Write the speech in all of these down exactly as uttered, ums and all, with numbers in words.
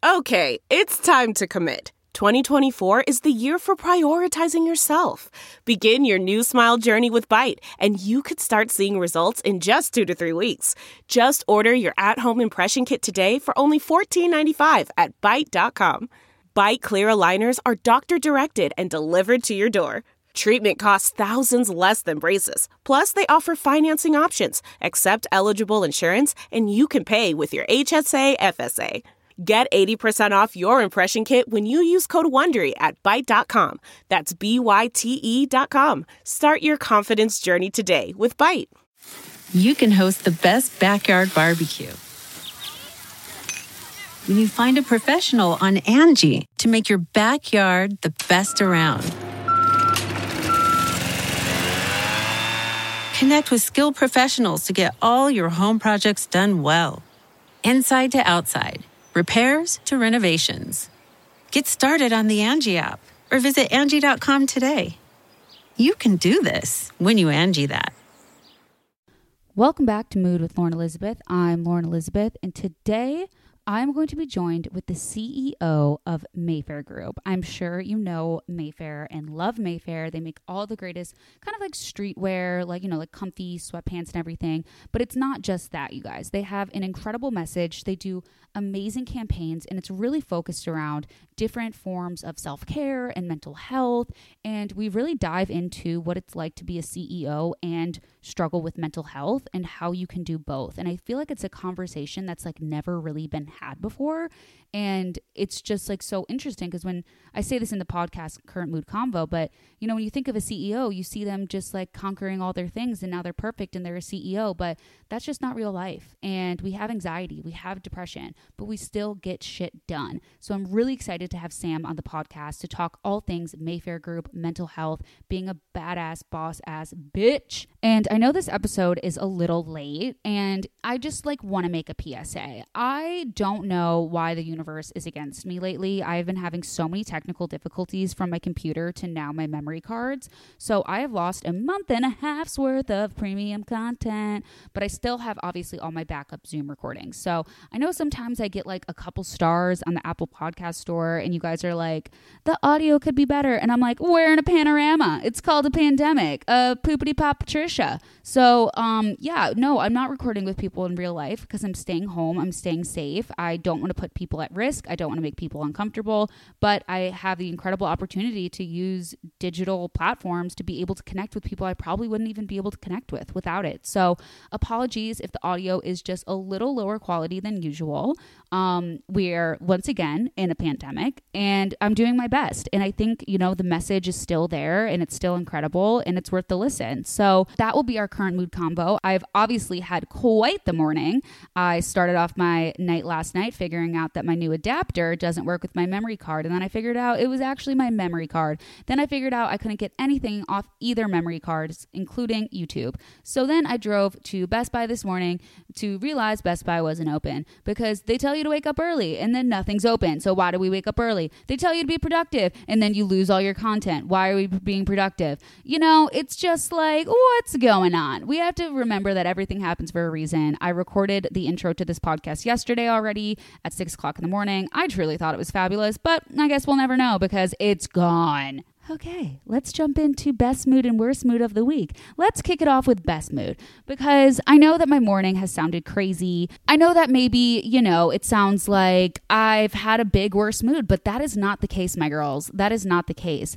Okay, it's time to commit. twenty twenty-four is the year for prioritizing yourself. Begin your new smile journey with Byte, and you could start seeing results in just two to three weeks. Just order your at-home impression kit today for only fourteen ninety-five at byte dot com. Byte clear aligners are doctor-directed and delivered to your door. Treatment costs thousands less than braces. Plus, they offer financing options, accept eligible insurance, and you can pay with your H S A F S A. Get eighty percent off your impression kit when you use code WONDERY at byte dot com. That's B Y T E dot com. Start your confidence journey today with Byte. You can host the best backyard barbecue when you find a professional on Angie to make your backyard the best around. Connect with skilled professionals to get all your home projects done well. Inside to outside. Repairs to renovations. Get started on the Angie app or visit Angie dot com today. You can do this when you Angie that. Welcome back to Mood with Lauren Elizabeth. I'm Lauren Elizabeth, and today I'm going to be joined with the C E O of Mayfair Group. I'm sure you know Mayfair and love Mayfair. They make all the greatest kind of like streetwear, like, you know, like comfy sweatpants and everything. But it's not just that, you guys. They have an incredible message. They do amazing campaigns, and it's really focused around different forms of self-care and mental health. And we really dive into what it's like to be a C E O and struggle with mental health and how you can do both. And I feel like it's a conversation that's like never really been had before. And it's just like so interesting because when I say this in the podcast, Current Mood Convo, but you know, when you think of a C E O, you see them just like conquering all their things and now they're perfect and they're a C E O, but that's just not real life. And we have anxiety, we have depression, but we still get shit done. So I'm really excited to have Sam on the podcast to talk all things Mayfair Group, mental health, being a badass boss ass bitch. And I know this episode is a little late, and I just like want to make a P S A. I don't know why the universe is against me lately. I've been having so many technical difficulties from my computer to now my memory cards. So I have lost a month and a half's worth of premium content, but I still have obviously all my backup Zoom recordings. So I know sometimes I get like a couple stars on the Apple Podcast Store and you guys are like, the audio could be better. And I'm like, we're in a panorama. It's called a pandemic. Uh, poopity pop Patricia. So um, yeah, no, I'm not recording with people in real life because I'm staying home. I'm staying safe. I don't want to put people at risk. I don't want to make people uncomfortable, but I have the incredible opportunity to use digital platforms to be able to connect with people I probably wouldn't even be able to connect with without it. So apologies if the audio is just a little lower quality than usual. Um, we're once again in a pandemic and I'm doing my best. And I think, you know, the message is still there and it's still incredible and it's worth the listen. So that will be our current mood combo. I've obviously had quite the morning. I started off my night last night figuring out that my new adapter doesn't work with my memory card. And then I figured out it was actually my memory card. Then I figured out I couldn't get anything off either memory cards, including YouTube. So then I drove to Best Buy this morning to realize Best Buy wasn't open because they tell you to wake up early and then nothing's open. So why do we wake up early? They tell you to be productive and then you lose all your content. Why are we being productive? You know, it's just like, what's going on? We have to remember that everything happens for a reason. I recorded the intro to this podcast yesterday already at six o'clock in the morning. I truly thought it was fabulous, but I guess we'll never know because it's gone. Okay, let's jump into best mood and worst mood of the week. Let's kick it off with best mood because I know that my morning has sounded crazy. I know that maybe, you know, it sounds like I've had a big worst mood, but that is not the case, my girls. That is not the case.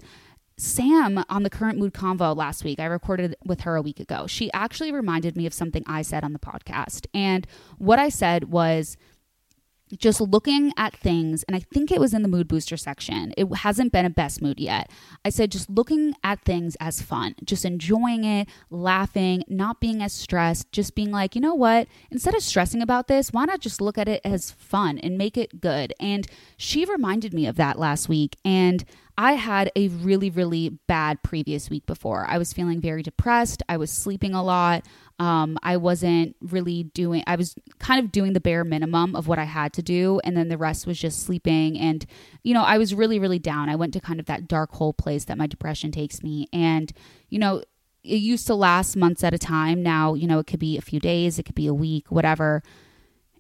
Sam on the Current Mood Convo last week, I recorded with her a week ago. She actually reminded me of something I said on the podcast. And what I said was, just looking at things, and I think it was in the mood booster section. It hasn't been a best mood yet. I said just looking at things as fun, just enjoying it, laughing, not being as stressed, just being like, you know what, instead of stressing about this, why not just look at it as fun and make it good? And she reminded me of that last week. And I had a really, really bad previous week before. I was feeling very depressed. I was sleeping a lot. Um, I wasn't really doing, I was kind of doing the bare minimum of what I had to do. And then the rest was just sleeping. And, you know, I was really, really down. I went to kind of that dark hole place that my depression takes me. And, you know, it used to last months at a time. Now, you know, it could be a few days, it could be a week, whatever.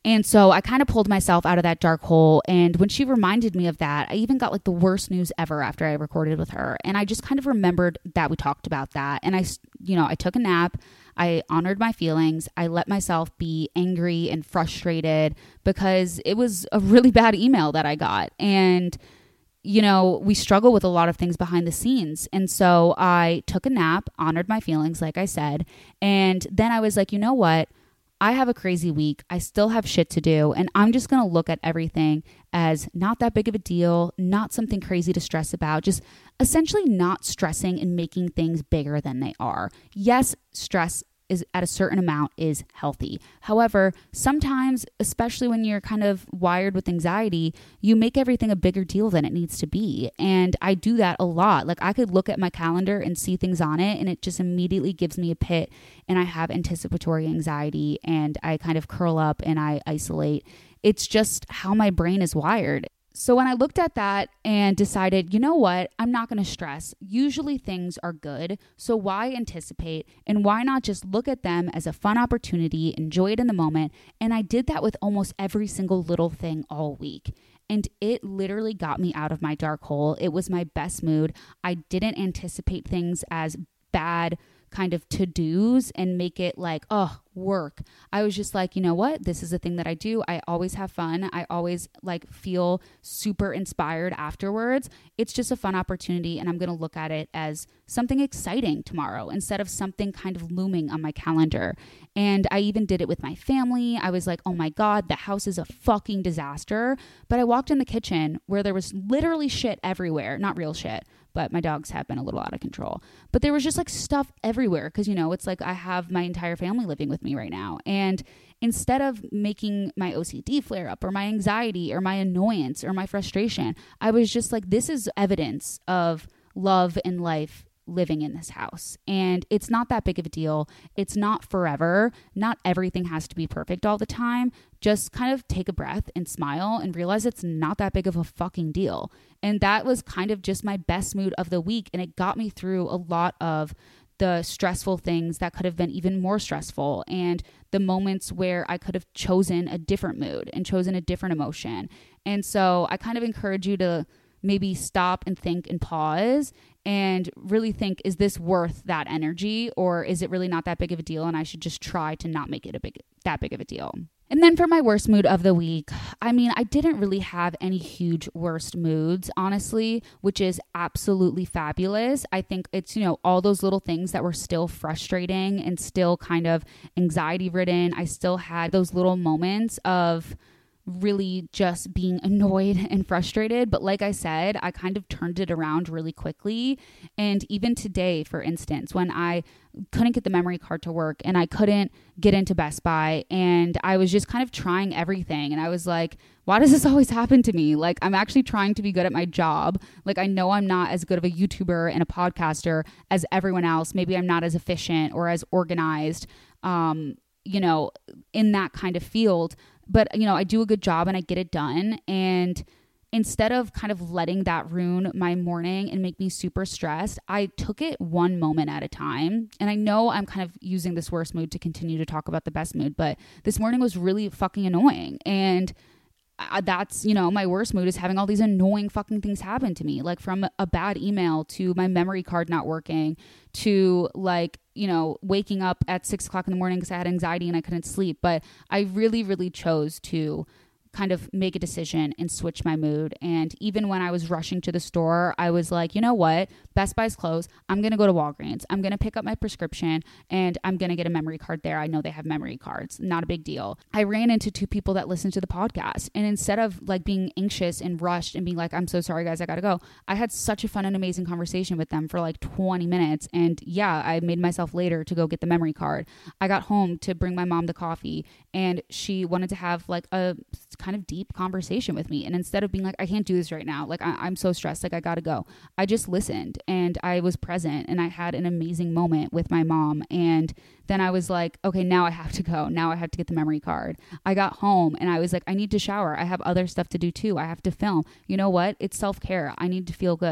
And so I kind of pulled myself out of that dark hole. And when she reminded me of that, I even got like the worst news ever after I recorded with her. And I just kind of remembered that we talked about that. And I, you know, I took a nap. I honored my feelings. I let myself be angry and frustrated because it was a really bad email that I got. And, you know, we struggle with a lot of things behind the scenes. And so I took a nap, honored my feelings, like I said. And then I was like, you know what? I have a crazy week. I still have shit to do. And I'm just going to look at everything as not that big of a deal, not something crazy to stress about, just essentially not stressing and making things bigger than they are. Yes, stress is at a certain amount is healthy. However, sometimes, especially when you're kind of wired with anxiety, you make everything a bigger deal than it needs to be. And I do that a lot. Like I could look at my calendar and see things on it and it just immediately gives me a pit and I have anticipatory anxiety and I kind of curl up and I isolate. It's just how my brain is wired. So when I looked at that and decided, you know what, I'm not going to stress. Usually things are good. So why anticipate? And why not just look at them as a fun opportunity, enjoy it in the moment? And I did that with almost every single little thing all week. And it literally got me out of my dark hole. It was my best mood. I didn't anticipate things as bad kind of to-dos and make it like, oh, work. I was just like, you know what? This is a thing that I do. I always have fun. I always like feel super inspired afterwards. It's just a fun opportunity and I'm going to look at it as something exciting tomorrow instead of something kind of looming on my calendar. And I even did it with my family. I was like, oh my God, the house is a fucking disaster. But I walked in the kitchen where there was literally shit everywhere, not real shit, but my dogs have been a little out of control. But there was just like stuff everywhere because, you know, it's like I have my entire family living with me right now. And instead of making my O C D flare up or my anxiety or my annoyance or my frustration, I was just like, this is evidence of love and life living in this house. And it's not that big of a deal. It's not forever. Not everything has to be perfect all the time. Just kind of take a breath and smile and realize it's not that big of a fucking deal. And that was kind of just my best mood of the week. And it got me through a lot of the stressful things that could have been even more stressful and the moments where I could have chosen a different mood and chosen a different emotion. And so I kind of encourage you to maybe stop and think and pause and really think, is this worth that energy or is it really not that big of a deal and I should just try to not make it a big that big of a deal? And then for my worst mood of the week, I mean, I didn't really have any huge worst moods, honestly, which is absolutely fabulous. I think it's, you know, all those little things that were still frustrating and still kind of anxiety ridden. I still had those little moments of really just being annoyed and frustrated. But like I said, I kind of turned it around really quickly. And even today, for instance, when I couldn't get the memory card to work and I couldn't get into Best Buy and I was just kind of trying everything. And I was like, why does this always happen to me? Like, I'm actually trying to be good at my job. Like, I know I'm not as good of a YouTuber and a podcaster as everyone else. Maybe I'm not as efficient or as organized, um, you know, in that kind of field. But, you know, I do a good job and I get it done. And instead of kind of letting that ruin my morning and make me super stressed, I took it one moment at a time. And I know I'm kind of using this worst mood to continue to talk about the best mood, but this morning was really fucking annoying. And I, that's, you know, my worst mood is having all these annoying fucking things happen to me, like from a bad email to my memory card not working to like, you know, waking up at six o'clock in the morning because I had anxiety and I couldn't sleep. But I really, really chose to kind of make a decision and switch my mood. And even when I was rushing to the store, I was like, you know what? Best Buy's closed. I'm going to go to Walgreens. I'm going to pick up my prescription and I'm going to get a memory card there. I know they have memory cards. Not a big deal. I ran into two people that listened to the podcast. And instead of like being anxious and rushed and being like, I'm so sorry guys, I got to go, I had such a fun and amazing conversation with them for like twenty minutes. And yeah, I made myself later to go get the memory card. I got home to bring my mom the coffee and she wanted to have like a kind of deep conversation with me. And instead of being like, I can't do this right now, like I, I'm so stressed, like I gotta go, I just listened and I was present and I had an amazing moment with my mom. And then I was like, okay, now I have to go. Now I have to get the memory card. I got home and I was like, I need to shower. I have other stuff to do too. I have to film. You know what? It's self-care. I need to feel good.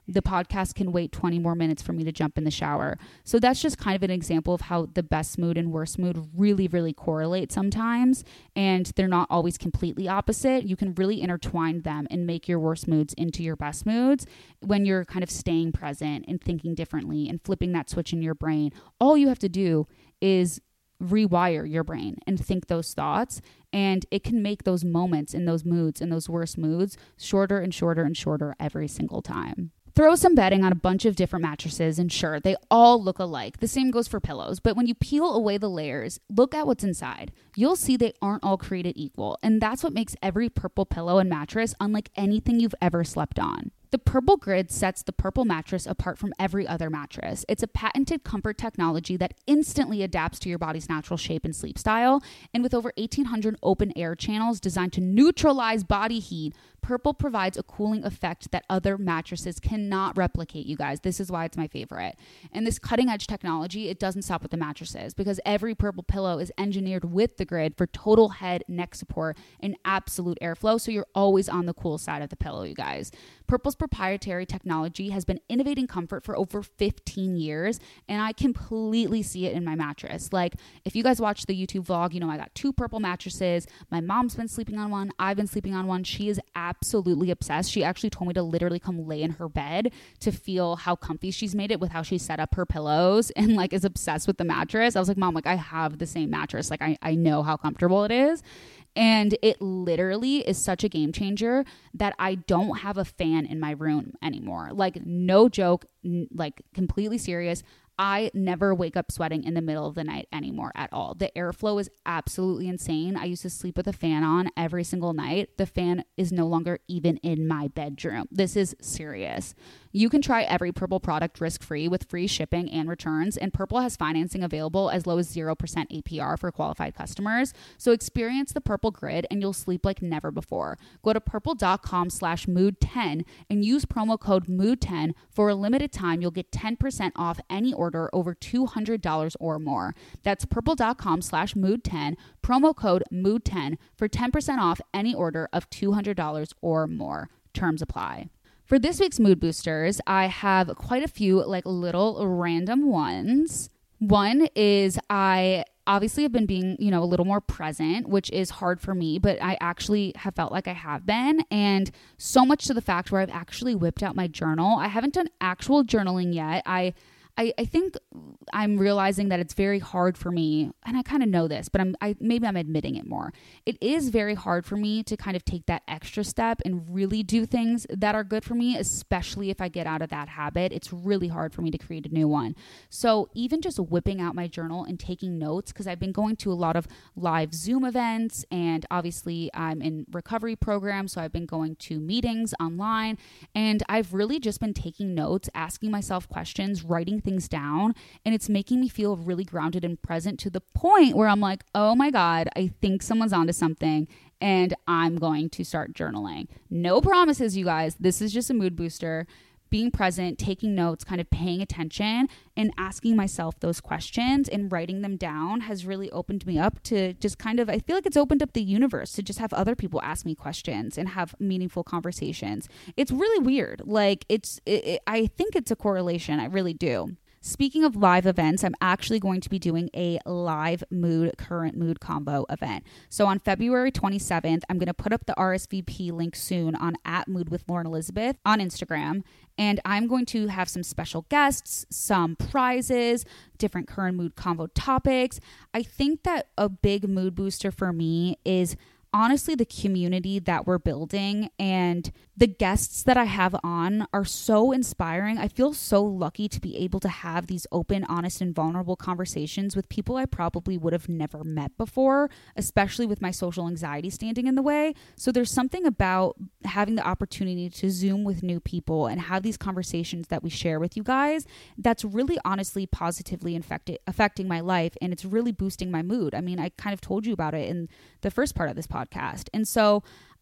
the podcast can wait twenty more minutes for me to jump in the shower. So that's just kind of an example of how the best mood and worst mood really, really correlate sometimes. And they're not always completely opposite. You can really intertwine them and make your worst moods into your best moods when you're kind of staying present and thinking differently and flipping that switch in your brain. All you have to do is rewire your brain and think those thoughts, and it can make those moments and those moods and those worst moods shorter and shorter and shorter every single time. Throw some bedding on a bunch of different mattresses and sure, they all look alike. The same goes for pillows, but when you peel away the layers, look at what's inside. You'll see they aren't all created equal, and that's what makes every Purple pillow and mattress unlike anything you've ever slept on. The Purple Grid sets the Purple mattress apart from every other mattress. It's a patented comfort technology that instantly adapts to your body's natural shape and sleep style. And with over eighteen hundred open air channels designed to neutralize body heat, Purple provides a cooling effect that other mattresses cannot replicate, you guys. This is why it's my favorite. And this cutting edge technology, it doesn't stop with the mattresses because every Purple pillow is engineered with the Grid for total head, neck support, and absolute airflow. So you're always on the cool side of the pillow, you guys. Purple's proprietary technology has been innovating comfort for over fifteen years, and I completely see it in my mattress. Like, if you guys watch the YouTube vlog, you know I got two Purple mattresses. My mom's been sleeping on one. I've been sleeping on one. She is absolutely obsessed. She actually told me to literally come lay in her bed to feel how comfy she's made it with how she set up her pillows, and like is obsessed with the mattress. I was like, Mom, like I have the same mattress. Like I, I know how comfortable it is. And it literally is such a game changer that I don't have a fan in my room anymore. Like, no joke, n- like completely serious. I never wake up sweating in the middle of the night anymore at all. The airflow is absolutely insane. I used to sleep with a fan on every single night. The fan is no longer even in my bedroom. This is serious. You can try every Purple product risk-free with free shipping and returns, and Purple has financing available as low as zero percent A P R for qualified customers. So experience the Purple Grid and you'll sleep like never before. Go to purple.com slash mood 10 and use promo code mood ten. For a limited time, you'll get ten percent off any order over two hundred dollars or more. That's purple.com slash mood 10, promo code mood ten for ten percent off any order of two hundred dollars or more. Terms apply. For this week's mood boosters, I have quite a few like little random ones. One is I obviously have been being, you know, a little more present, which is hard for me, but I actually have felt like I have been. And so much to the fact where I've actually whipped out my journal. I haven't done actual journaling yet. I I, I think I'm realizing that it's very hard for me, and I kind of know this, but I'm I maybe I'm admitting it more. It is very hard for me to kind of take that extra step and really do things that are good for me, especially if I get out of that habit. It's really hard for me to create a new one. So even just whipping out my journal and taking notes, because I've been going to a lot of live Zoom events, and obviously I'm in recovery programs, so I've been going to meetings online, and I've really just been taking notes, asking myself questions, writing things down, and it's making me feel really grounded and present to the point where I'm like, oh my God, I think someone's onto something and I'm going to start journaling. No promises, you guys. This is just a mood booster. Being present, taking notes, kind of paying attention and asking myself those questions and writing them down has really opened me up to just kind of, I feel like it's opened up the universe to just have other people ask me questions and have meaningful conversations. It's really weird. Like it's, it, it, I think it's a correlation. I really do. Speaking of live events, I'm actually going to be doing a live mood, current mood combo event. So on February twenty-seventh, I'm going to put up the R S V P link soon on at Mood with Lauren Elizabeth on Instagram. And I'm going to have some special guests, some prizes, different current mood combo topics. I think that a big mood booster for me is honestly the community that we're building, and the guests that I have on are so inspiring. I feel so lucky to be able to have these open, honest, and vulnerable conversations with people I probably would have never met before, especially with my social anxiety standing in the way. So there's something about having the opportunity to Zoom with new people and have these conversations that we share with you guys that's really honestly positively infected, affecting my life, and it's really boosting my mood. I mean, I kind of told you about it in the first part of this podcast. And so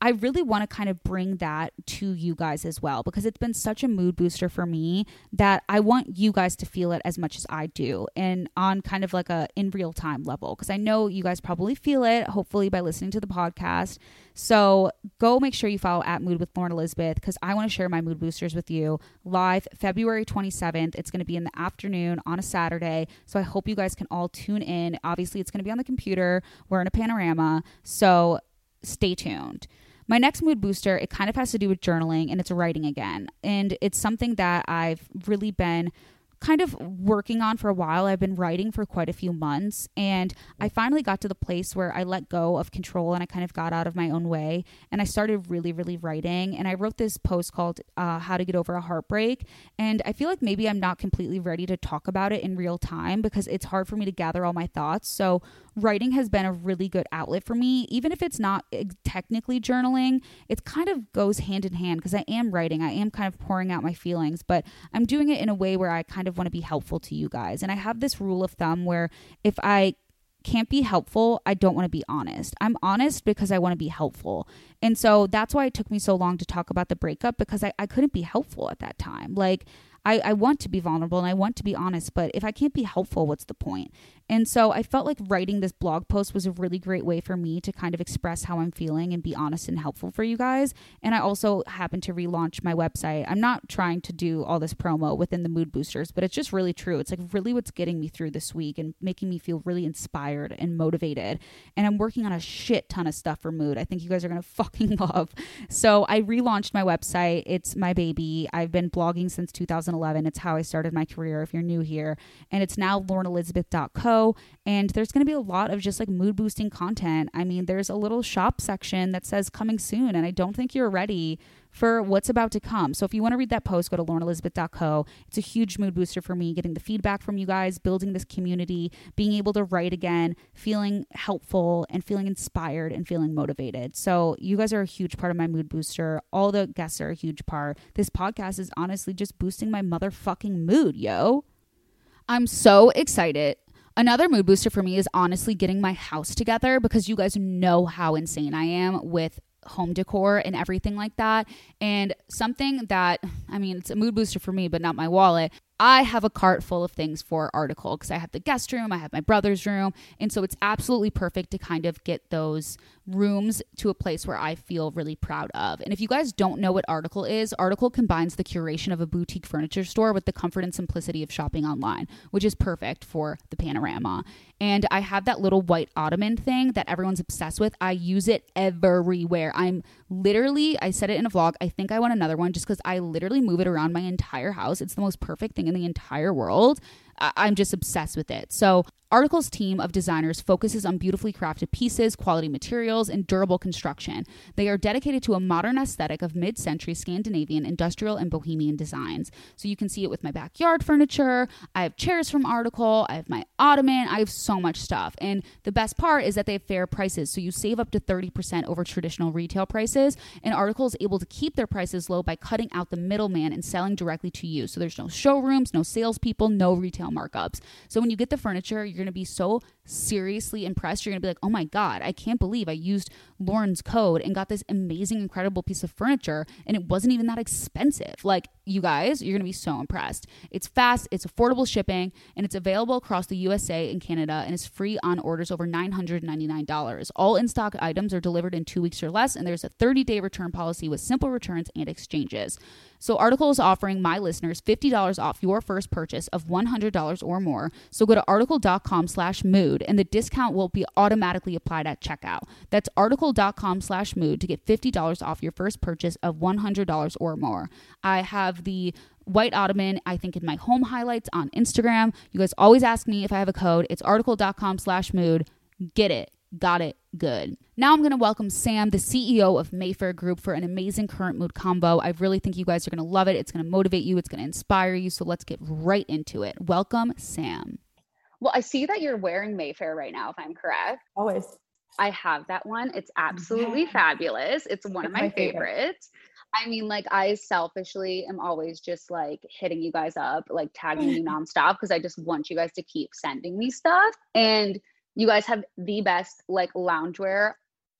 I really want to kind of bring that to you guys as well, because it's been such a mood booster for me that I want you guys to feel it as much as I do, and on kind of like a in real time level, because I know you guys probably feel it, hopefully by listening to the podcast. So go make sure you follow at Mood with Lauren Elizabeth, because I want to share my mood boosters with you live February twenty-seventh. It's going to be in the afternoon on a Saturday. So I hope you guys can all tune in. Obviously, it's going to be on the computer. We're in a panorama. So stay tuned. My next mood booster, it kind of has to do with journaling, and it's writing again. And it's something that I've really been kind of working on for a while. I've been writing for quite a few months, and I finally got to the place where I let go of control and I kind of got out of my own way, and I started really, really writing. And I wrote this post called uh, How to Get Over a Heartbreak, and I feel like maybe I'm not completely ready to talk about it in real time because it's hard for me to gather all my thoughts. So writing has been a really good outlet for me. Even if it's not technically journaling, it kind of goes hand in hand because I am writing. I am kind of pouring out my feelings, but I'm doing it in a way where I kind of want to be helpful to you guys. And I have this rule of thumb where if I can't be helpful, I don't want to be honest. I'm honest because I want to be helpful. And so that's why it took me so long to talk about the breakup, because I, I couldn't be helpful at that time. Like, I, I want to be vulnerable and I want to be honest, but if I can't be helpful, what's the point? And so I felt like writing this blog post was a really great way for me to kind of express how I'm feeling and be honest and helpful for you guys. And I also happened to relaunch my website. I'm not trying to do all this promo within the mood boosters, but it's just really true. It's like really what's getting me through this week and making me feel really inspired and motivated. And I'm working on a shit ton of stuff for mood. I think you guys are going to fucking love. So I relaunched my website. It's my baby. I've been blogging since two thousand eleven. It's how I started my career if you're new here. And it's now lauren elizabeth dot co. And there's going to be a lot of just like mood boosting content. I mean, there's a little shop section that says coming soon. And I don't think you're ready for what's about to come. So if you want to read that post, go to lauren elizabeth dot co. It's a huge mood booster for me, getting the feedback from you guys, building this community, being able to write again, feeling helpful and feeling inspired and feeling motivated. So you guys are a huge part of my mood booster. All the guests are a huge part. This podcast is honestly just boosting my motherfucking mood, yo. I'm so excited. Another mood booster for me is honestly getting my house together, because you guys know how insane I am with home decor and everything like that. And something that, I mean, it's a mood booster for me, but not my wallet. I have a cart full of things for Article, because I have the guest room, I have my brother's room. And so it's absolutely perfect to kind of get those rooms to a place where I feel really proud of. And if you guys don't know what Article is, Article combines the curation of a boutique furniture store with the comfort and simplicity of shopping online, which is perfect for the panorama. And I have that little white ottoman thing that everyone's obsessed with. I use it everywhere. I'm literally, I said it in a vlog, I think I want another one just because I literally move it around my entire house. It's the most perfect thing in the entire world. I- I'm just obsessed with it. So Article's team of designers focuses on beautifully crafted pieces, quality materials, and durable construction. They are dedicated to a modern aesthetic of mid-century Scandinavian, industrial, and bohemian designs. So you can see it with my backyard furniture. I have chairs from Article. I have my ottoman. I have so much stuff. And the best part is that they have fair prices. So you save up to thirty percent over traditional retail prices. And Article is able to keep their prices low by cutting out the middleman and selling directly to you. So there's no showrooms, no salespeople, no retail markups. So when you get the furniture, you're going to be so seriously impressed. You're going to be like, oh my God, I can't believe I used Lauren's code and got this amazing, incredible piece of furniture and it wasn't even that expensive. Like, you guys, you're going to be so impressed. It's fast, it's affordable shipping, and it's available across the U S A and Canada, and is free on orders over nine hundred ninety-nine dollars. All in-stock items are delivered in two weeks or less, and there's a thirty-day return policy with simple returns and exchanges. So Article is offering my listeners fifty dollars off your first purchase of one hundred dollars or more. So go to article.com slash mood, and the discount will be automatically applied at checkout. That's article.com slash mood to get fifty dollars off your first purchase of one hundred dollars or more. I have the white ottoman, I think, in my home highlights on Instagram. You guys always ask me if I have a code. It's article.com slash mood. Get it. Got it. Good. Now I'm going to welcome Sam, the C E O of Mayfair Group, for an amazing current mood combo. I really think you guys are going to love it. It's going to motivate you. It's going to inspire you. So let's get right into it. Welcome, Sam. Well, I see that you're wearing Mayfair right now, if I'm correct. Always. I have that one. It's absolutely yeah. fabulous. It's one it's of my, my favorite. favorites. I mean, like, I selfishly am always just like hitting you guys up, like tagging you nonstop, because I just want you guys to keep sending me stuff. And you guys have the best like loungewear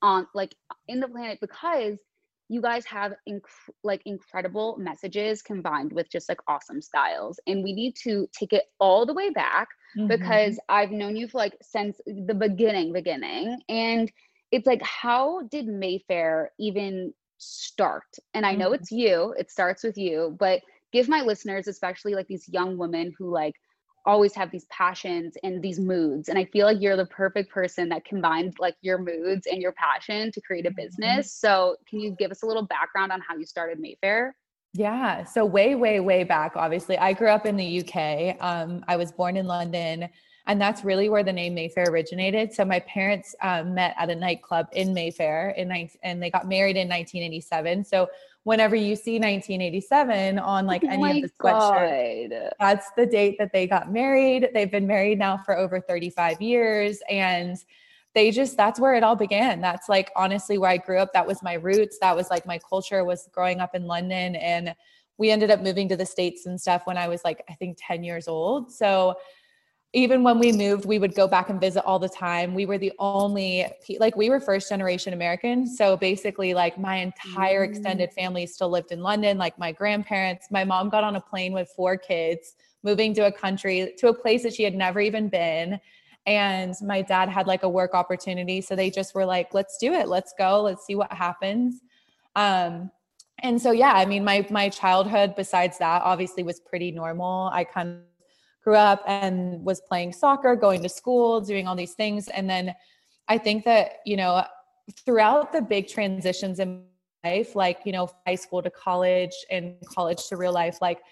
on like in the planet, because you guys have inc- like incredible messages combined with just like awesome styles. And we need to take it all the way back Mm-hmm. because I've known you for like since the beginning, beginning. And it's like, how did Mayfair even start? And I know Mm-hmm. it's you, it starts with you, but give my listeners, especially like these young women who like always have these passions and these moods. And I feel like you're the perfect person that combines like your moods and your passion to create a business. So can you give us a little background on how you started Mayfair? Yeah. So way, way, way back, obviously, I grew up in the U K. Um, I was born in London, and that's really where the name Mayfair originated. So my parents um, met at a nightclub in Mayfair in and they got married in nineteen eighty-seven. So whenever you see nineteen eighty-seven on like any oh of the sweatshirts, that's the date that they got married. They've been married now for over thirty-five years. And they just, that's where it all began. That's like, honestly, where I grew up. That was my roots. That was like my culture, was growing up in London. And we ended up moving to the States and stuff when I was like, I think ten years old. So even when we moved, we would go back and visit all the time. We were the only, like we were first generation Americans. So basically like my entire extended family still lived in London. Like my grandparents, my mom got on a plane with four kids, moving to a country, to a place that she had never even been. And my dad had like a work opportunity. So they just were like, let's do it. Let's go. Let's see what happens. Um, and so, yeah, I mean, my, my childhood besides that obviously was pretty normal. I kind of grew up and was playing soccer, going to school, doing all these things. And then I think that, you know, throughout the big transitions in life, like, you know, high school to college and college to real life, like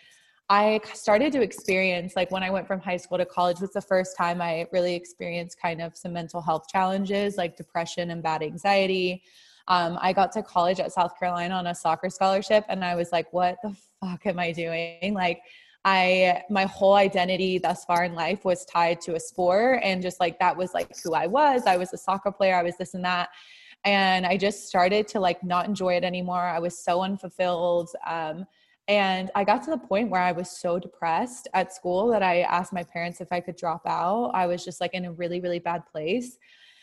I started to experience, like when I went from high school to college was the first time I really experienced kind of some mental health challenges like depression and bad anxiety. Um, I got to college at South Carolina on a soccer scholarship, and I was like, what the fuck am I doing? Like, I, my whole identity thus far in life was tied to a sport, and just like, that was like who I was. I was a soccer player. I was this and that. And I just started to like not enjoy it anymore. I was so unfulfilled. Um, and I got to the point where I was so depressed at school that I asked my parents if I could drop out. I was just like in a really, really bad place.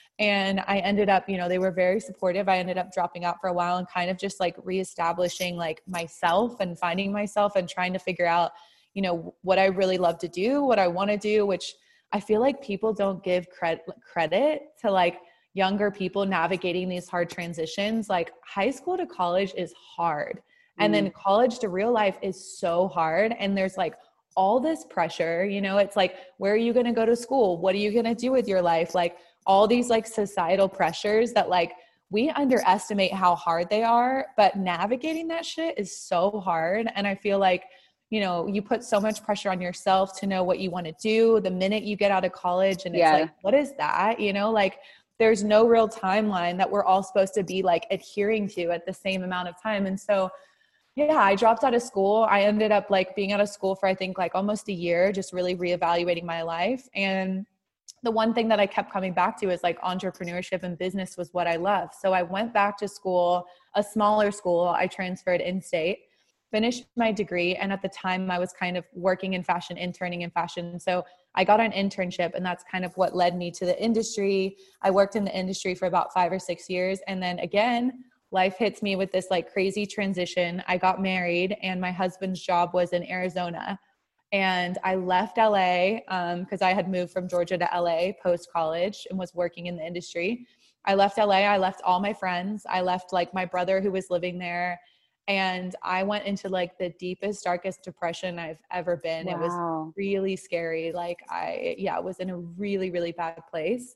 And I ended up, you know, they were very supportive. I ended up dropping out for a while and kind of just like reestablishing like myself and finding myself and trying to figure out, you know, what I really love to do, what I want to do, which I feel like people don't give credit credit to like younger people navigating these hard transitions. Like high school to college is hard. And then college to real life is so hard. And there's like all this pressure, you know, it's like, where are you going to go to school? What are you going to do with your life? Like all these like societal pressures that like we underestimate how hard they are, but navigating that shit is so hard. And I feel like, you know, you put so much pressure on yourself to know what you want to do the minute you get out of college. And it's Yeah. like, what is that? You know, like there's no real timeline that we're all supposed to be like adhering to at the same amount of time. And so, yeah, I dropped out of school. I ended up like being out of school for, I think like almost a year, just really reevaluating my life. And the one thing that I kept coming back to is like entrepreneurship and business was what I love. So I went back to school, a smaller school. I transferred in-state, finished my degree. And at the time I was kind of working in fashion, interning in fashion. So I got an internship, and that's kind of what led me to the industry. I worked in the industry for about five or six years. And then again, life hits me with this like crazy transition. I got married, and my husband's job was in Arizona. And I left L A um, because I had moved from Georgia to L A post-college and was working in the industry. I left L A. I left all my friends. I left like my brother who was living there. And I went into like the deepest, darkest depression I've ever been. Wow. It was really scary. Like I, yeah, was in a really, really bad place.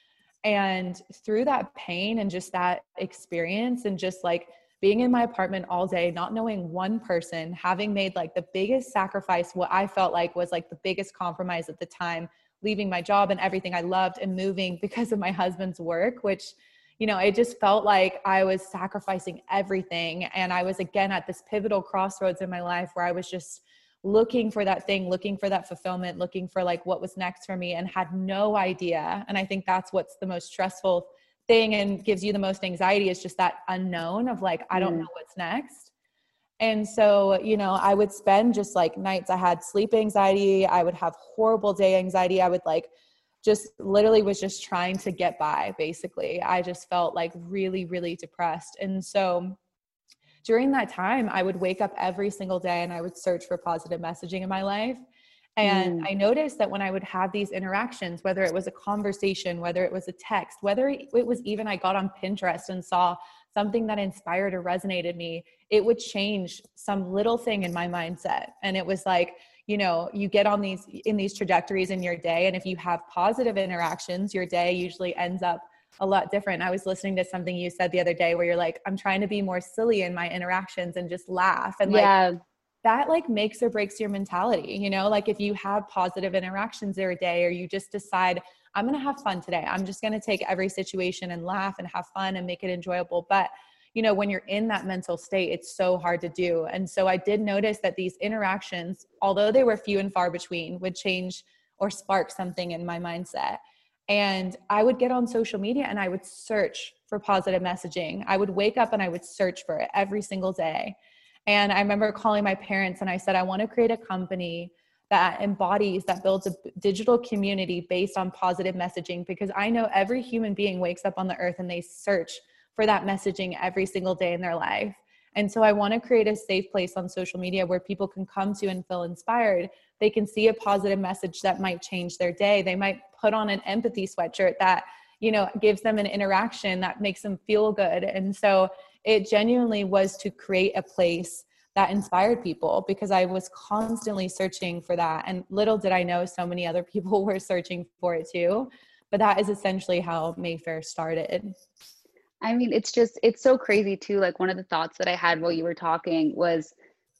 And through that pain and just that experience and just like being in my apartment all day, not knowing one person, having made like the biggest sacrifice, what I felt like was like the biggest compromise at the time, leaving my job and everything I loved and moving because of my husband's work, which, you know, it just felt like I was sacrificing everything. And I was again at this pivotal crossroads in my life where I was just looking for that thing, looking for that fulfillment, looking for like what was next for me, and had no idea. And I think that's what's the most stressful thing and gives you the most anxiety, is just that unknown of like, I don't Mm. know what's next. And so, you know, I would spend just like nights, I had sleep anxiety. I would have horrible day anxiety. I would like just literally was just trying to get by. Basically, I just felt like really, really depressed. And so during that time, I would wake up every single day and I would search for positive messaging in my life. And mm. I noticed that when I would have these interactions, whether it was a conversation, whether it was a text, whether it was even I got on Pinterest and saw something that inspired or resonated me, it would change some little thing in my mindset. And it was like, you know, you get on these, in these trajectories in your day. And if you have positive interactions, your day usually ends up a lot different. I was listening to something you said the other day where you're like, I'm trying to be more silly in my interactions and just laugh. And yeah. like, that like makes or breaks your mentality, you know, like if you have positive interactions every day, or you just decide, I'm going to have fun today. I'm just going to take every situation and laugh and have fun and make it enjoyable. But you know, when you're in that mental state, it's so hard to do. And so I did notice that these interactions, although they were few and far between, would change or spark something in my mindset. And I would get on social media and I would search for positive messaging. I would wake up and I would search for it every single day. And I remember calling my parents and I said, I want to create a company that embodies, that builds a digital community based on positive messaging, because I know every human being wakes up on the earth and they search for that messaging every single day in their life. And so I want to create a safe place on social media where people can come to and feel inspired. They can see a positive message that might change their day. They might put on an empathy sweatshirt that, you know, gives them an interaction that makes them feel good. And so it genuinely was to create a place that inspired people, because I was constantly searching for that. And little did I know so many other people were searching for it too. But that is essentially how Mayfair started. I mean, it's just, it's so crazy too. Like one of the thoughts that I had while you were talking was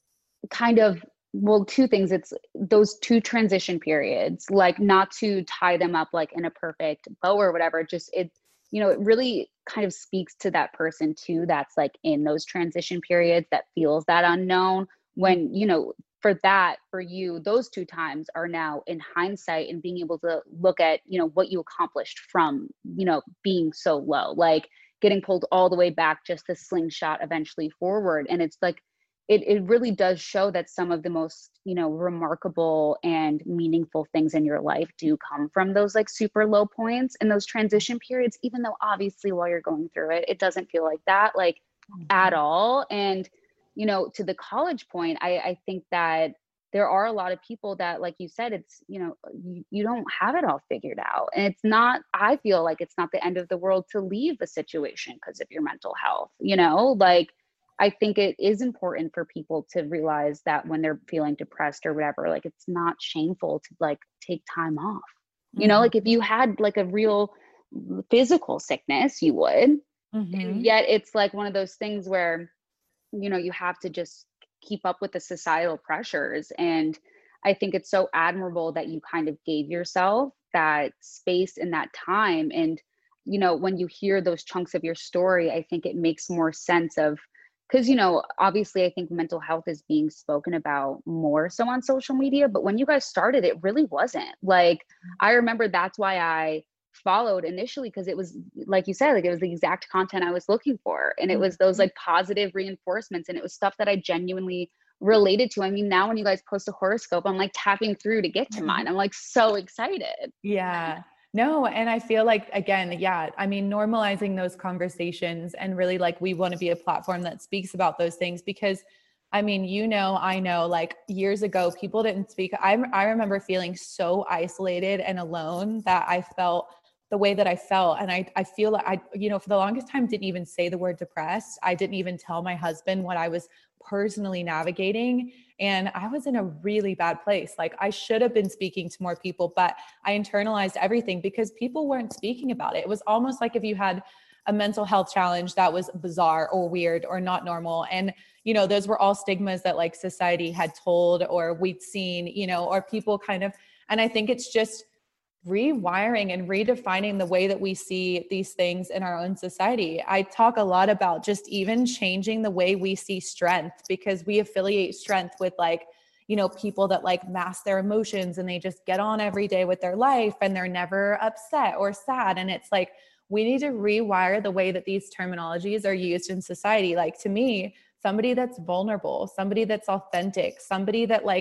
kind of, well, two things. It's those two transition periods, like not to tie them up like in a perfect bow or whatever, just it, you know, it really kind of speaks to that person too, that's like in those transition periods, that feels that unknown when, you know, for that, for you, those two times are now in hindsight and being able to look at, you know, what you accomplished from, you know, being so low, like getting pulled all the way back, just the slingshot eventually forward. And it's like, it, it really does show that some of the most, you know, remarkable and meaningful things in your life do come from those like super low points and those transition periods, even though obviously while you're going through it, it doesn't feel like that, like mm-hmm. at all. And, you know, to the college point, I, I think that there are a lot of people that, like you said, it's, you know, you, you don't have it all figured out. And it's not, I feel like it's not the end of the world to leave a situation because of your mental health, you know, like, I think it is important for people to realize that when they're feeling depressed or whatever, like, it's not shameful to like take time off, you mm-hmm. know, like if you had like a real physical sickness, you would, mm-hmm. and yet it's like one of those things where, you know, you have to just keep up with the societal pressures. And I think it's so admirable that you kind of gave yourself that space in that time. And, you know, when you hear those chunks of your story, I think it makes more sense of, because, you know, obviously I think mental health is being spoken about more so on social media, but when you guys started, it really wasn't. Like, I remember that's why I followed initially, because it was, like you said, like it was the exact content I was looking for. And it was those like positive reinforcements, and it was stuff that I genuinely related to. I mean, now when you guys post a horoscope, I'm like tapping through to get to mine. I'm like so excited. Yeah. No. And I feel like, again, yeah, I mean, normalizing those conversations, and really like, we want to be a platform that speaks about those things, because I mean, you know, I know like years ago, people didn't speak. I, I remember feeling so isolated and alone that I felt the way that I felt. And I, I feel like I, you know, for the longest time, didn't even say the word depressed. I didn't even tell my husband what I was personally navigating. And I was in a really bad place. Like, I should have been speaking to more people, but I internalized everything because people weren't speaking about it. It was almost like if you had a mental health challenge that was bizarre or weird or not normal. And, you know, those were all stigmas that like society had told, or we'd seen, you know, or people kind of, and I think it's just rewiring and redefining the way that we see these things in our own society. I talk a lot about just even changing the way we see strength, because we affiliate strength with like, you know, people that like mask their emotions and they just get on every day with their life and they're never upset or sad. And it's like, we need to rewire the way that these terminologies are used in society. Like, to me, somebody that's vulnerable, somebody that's authentic, somebody that like,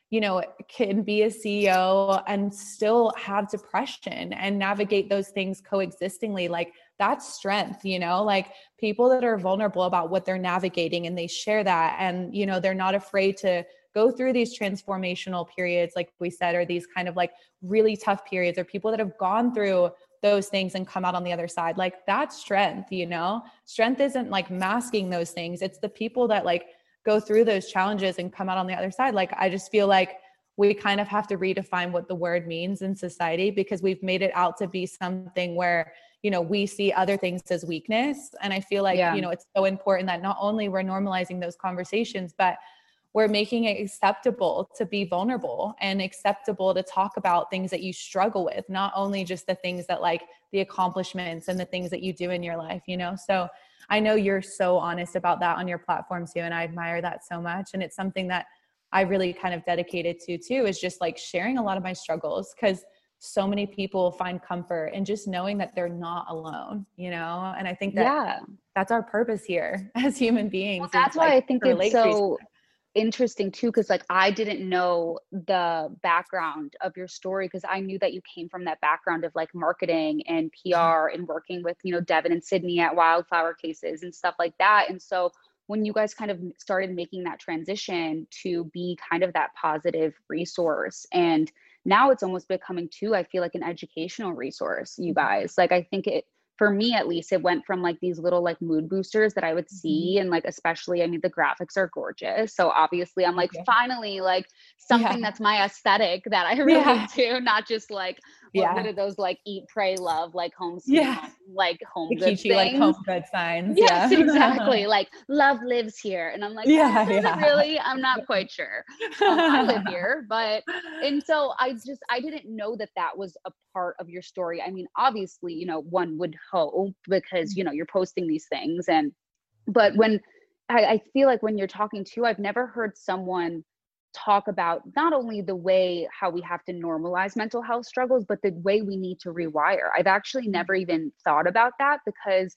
you know, can be a C E O and still have depression and navigate those things coexistingly. Like that's strength, you know, like people that are vulnerable about what they're navigating and they share that. And, you know, they're not afraid to go through these transformational periods, like we said, or these kind of like really tough periods, or people that have gone through those things and come out on the other side. Like that's strength, you know, strength isn't like masking those things. It's the people that like go through those challenges and come out on the other side. Like, I just feel like we kind of have to redefine what the word means in society, because we've made it out to be something where, you know, we see other things as weakness. And I feel like, yeah. you know, it's so important that not only we're normalizing those conversations, but we're making it acceptable to be vulnerable and acceptable to talk about things that you struggle with, not only just the things that like the accomplishments and the things that you do in your life, you know? So I know you're so honest about that on your platform too. And I admire that so much. And it's something that I really kind of dedicated to too, is just like sharing a lot of my struggles, because so many people find comfort in just knowing that they're not alone, you know? And I think that yeah. that's our purpose here as human beings. Well, that's why like, I think it's so interesting too, because like I didn't know the background of your story, because I knew that you came from that background of like marketing and P R and working with, you know, Devin and Sydney at Wildflower Cases and stuff like that. And so when you guys kind of started making that transition to be kind of that positive resource, and now it's almost becoming too, I feel like an educational resource, you guys, like I think it, for me at least, it went from like these little like mood boosters that I would see. And like, especially, I mean, the graphics are gorgeous. So obviously I'm like, yeah. finally, like something yeah. that's my aesthetic that I really yeah. do, not just like, yeah. what are those like eat, pray, love, like home, yeah. home like home good things. Like home good signs. Yes, yeah. exactly. Like love lives here. And I'm like, yeah, oh, yeah. really? I'm not quite sure. Um, I live here, but, and so I just, I didn't know that that was a part of your story. I mean, obviously, you know, one would hope, because, you know, you're posting these things. And, but when I, I feel like when you're talking to, I've never heard someone talk about not only the way how we have to normalize mental health struggles, but the way we need to rewire. I've actually never even thought about that, because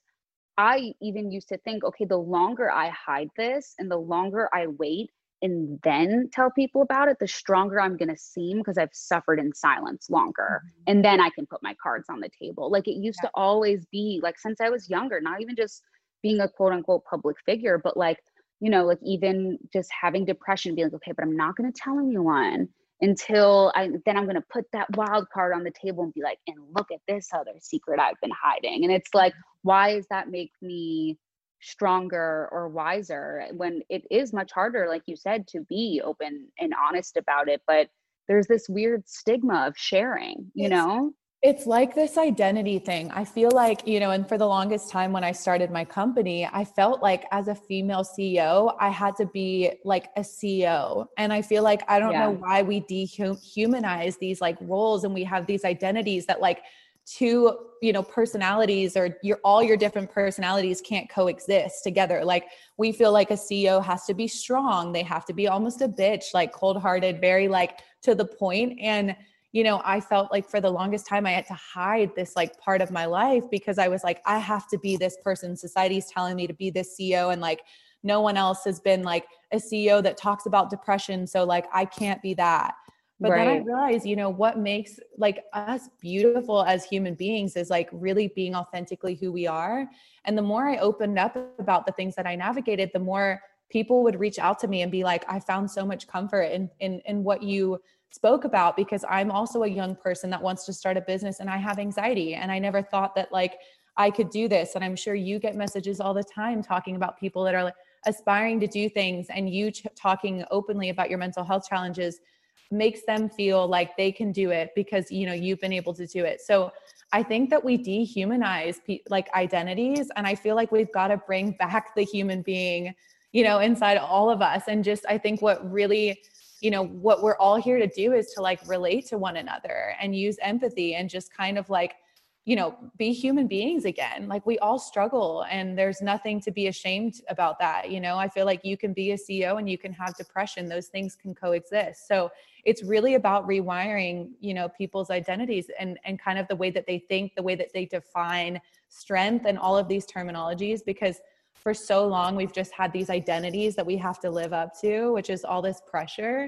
I even used to think, okay, the longer I hide this and the longer I wait and then tell people about it, the stronger I'm going to seem, because I've suffered in silence longer. Mm-hmm. And then I can put my cards on the table. Like it used yeah. to always be like, since I was younger, not even just being a quote unquote public figure, but like, you know, like even just having depression, being like, okay, but I'm not going to tell anyone until I, then I'm going to put that wild card on the table and be like, and look at this other secret I've been hiding. And it's like, why does that make me stronger or wiser when it is much harder, like you said, to be open and honest about it? But there's this weird stigma of sharing, you it's, know? It's like this identity thing. I feel like, you know, and for the longest time when I started my company, I felt like as a female C E O, I had to be like a C E O. And I feel like, I don't yeah. know why we dehumanize these like roles, and we have these identities that like two, you know, personalities or your, all your different personalities can't coexist together. Like we feel like a C E O has to be strong. They have to be almost a bitch, like cold-hearted, very like to the point. And, you know, I felt like for the longest time I had to hide this like part of my life, because I was like, I have to be this person. Society's telling me to be this C E O. And like, no one else has been like a C E O that talks about depression. So like, I can't be that. But right. then I realized, you know, what makes like us beautiful as human beings is like really being authentically who we are. And the more I opened up about the things that I navigated, the more people would reach out to me and be like, I found so much comfort in, in, in what you spoke about, because I'm also a young person that wants to start a business and I have anxiety. And I never thought that like I could do this. And I'm sure you get messages all the time talking about people that are like aspiring to do things, and you ch- talking openly about your mental health challenges makes them feel like they can do it because, you know, you've been able to do it. So I think that we dehumanize pe- like identities. And I feel like we've got to bring back the human being, you know, inside all of us. And just, I think what really, you know, what we're all here to do is to like relate to one another and use empathy and just kind of like, you know, be human beings again. Like we all struggle, and there's nothing to be ashamed about that. You know, I feel like you can be a C E O and you can have depression. Those things can coexist. So it's really about rewiring, you know, people's identities and, and kind of the way that they think, the way that they define strength and all of these terminologies, because for so long we've just had these identities that we have to live up to, which is all this pressure.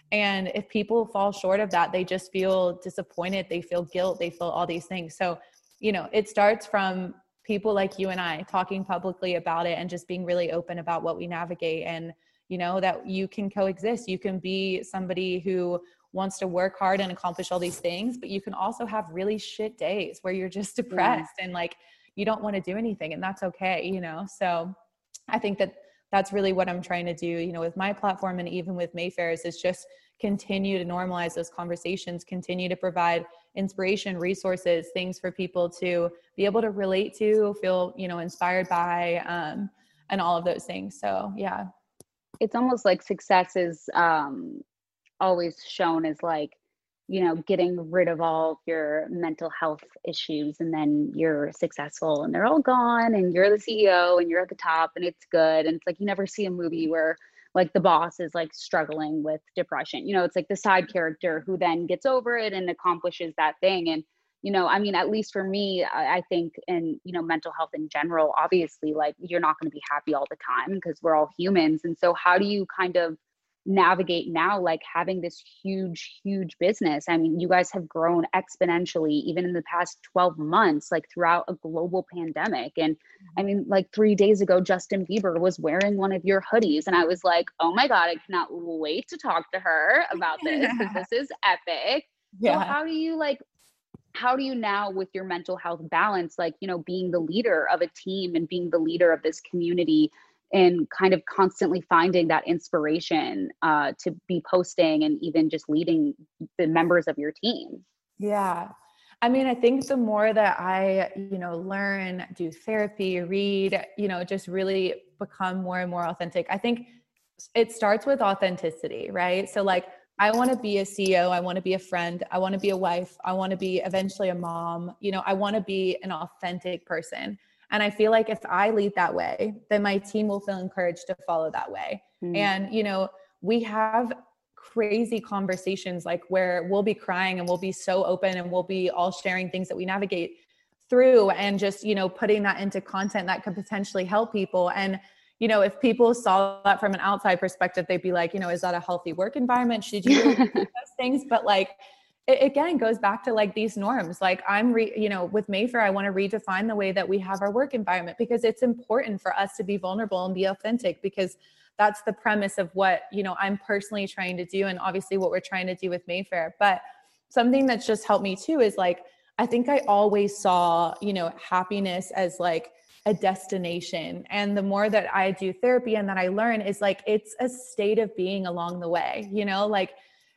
And if people fall short of that, they just feel disappointed. They feel guilt. They feel all these things. So, you know, it starts from people like you and I talking publicly about it and just being really open about what we navigate. And, you know, that you can coexist. You can be somebody who wants to work hard and accomplish all these things, but you can also have really shit days where you're just depressed yeah. and like, you don't want to do anything, and that's okay, you know? So I think that that's really what I'm trying to do, you know, with my platform and even with Mayfair's, is just continue to normalize those conversations, continue to provide inspiration, resources, things for people to be able to relate to, feel, you know, inspired by, um, and all of those things. So, yeah. It's almost like success is um, always shown as like, you know, getting rid of all your mental health issues, and then you're successful and they're all gone and you're the C E O and you're at the top and it's good. And it's like, you never see a movie where like the boss is like struggling with depression. You know, it's like the side character who then gets over it and accomplishes that thing. And, you know, I mean, at least for me, I, I think in, you know, mental health in general, obviously, like you're not going to be happy all the time because we're all humans. And so how do you kind of navigate now, like having this huge, huge business? I mean, you guys have grown exponentially, even in the past twelve months, like throughout a global pandemic. And I mean, like three days ago, Justin Bieber was wearing one of your hoodies. And I was like, oh my God, I cannot wait to talk to her about this, because this is epic. Yeah. So how do you like, how do you now with your mental health balance, like, you know, being the leader of a team and being the leader of this community, and kind of constantly finding that inspiration uh, to be posting and even just leading the members of your team? Yeah. I mean, I think the more that I, you know, learn, do therapy, read, you know, just really become more and more authentic. I think it starts with authenticity, right? So like, I want to be a C E O. I want to be a friend. I want to be a wife. I want to be eventually a mom. You know, I want to be an authentic person. And I feel like if I lead that way, then my team will feel encouraged to follow that way. Mm. And, you know, we have crazy conversations like where we'll be crying and we'll be so open and we'll be all sharing things that we navigate through, and just, you know, putting that into content that could potentially help people. And, you know, if people saw that from an outside perspective, they'd be like, you know, is that a healthy work environment? Should you really do those things? But like, it again goes back to like these norms. Like I'm, re, you know, with Mayfair, I want to redefine the way that we have our work environment, because it's important for us to be vulnerable and be authentic, because that's the premise of what, you know, I'm personally trying to do. And obviously what we're trying to do with Mayfair. But something that's just helped me too is like, I think I always saw, you know, happiness as like a destination. And the more that I do therapy and that I learn is like, it's a state of being along the way, you know, like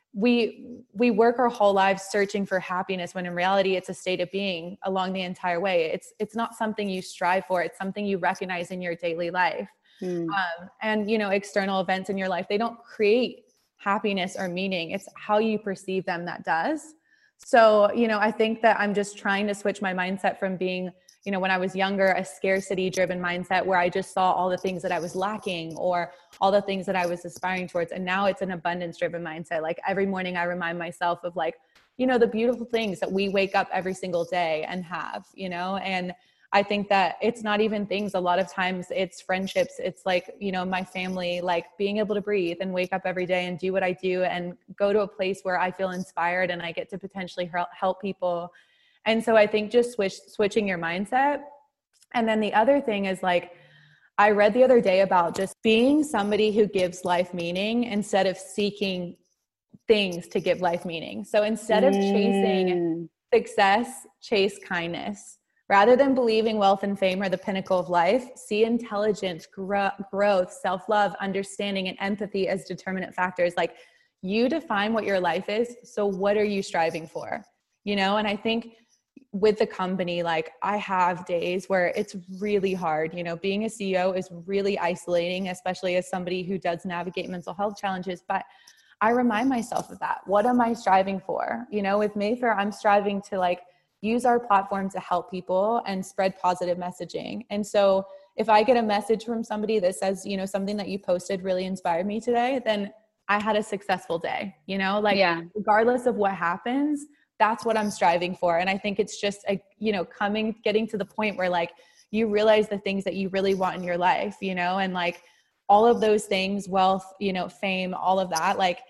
we, we work our whole lives searching for happiness, when in reality, it's a state of being along the entire way. It's, it's not something you strive for. It's something you recognize in your daily life. Mm. Um, and, you know, external events in your life, they don't create happiness or meaning. It's how you perceive them that does. So, you know, I think that I'm just trying to switch my mindset from being, you know, when I was younger, a scarcity driven mindset where I just saw all the things that I was lacking or all the things that I was aspiring towards. And now it's an abundance driven mindset. Like every morning I remind myself of like, you know, the beautiful things that we wake up every single day and have, you know, and I think that it's not even things. A lot of times it's friendships. It's like, you know, my family, like being able to breathe and wake up every day and do what I do and go to a place where I feel inspired and I get to potentially help people. And so I think just switch, switching your mindset. And then the other thing is like, I read the other day about just being somebody who gives life meaning instead of seeking things to give life meaning. So instead of chasing success, chase kindness. Rather than believing wealth and fame are the pinnacle of life, see intelligence, gro- growth, self-love, understanding, and empathy as determinant factors. Like you define what your life is. So what are you striving for? You know, and I think with the company, like I have days where it's really hard. You know, being a C E O is really isolating, especially as somebody who does navigate mental health challenges. But I remind myself of that. What am I striving for? You know, with Mayfair, I'm striving to like use our platform to help people and spread positive messaging. And so if I get a message from somebody that says, you know, something that you posted really inspired me today, then I had a successful day, you know, like yeah. regardless of what happens, that's what I'm striving for. And I think it's just, a, you know, coming, getting to the point where like you realize the things that you really want in your life, you know, and like all of those things, wealth, you know, fame, all of that, like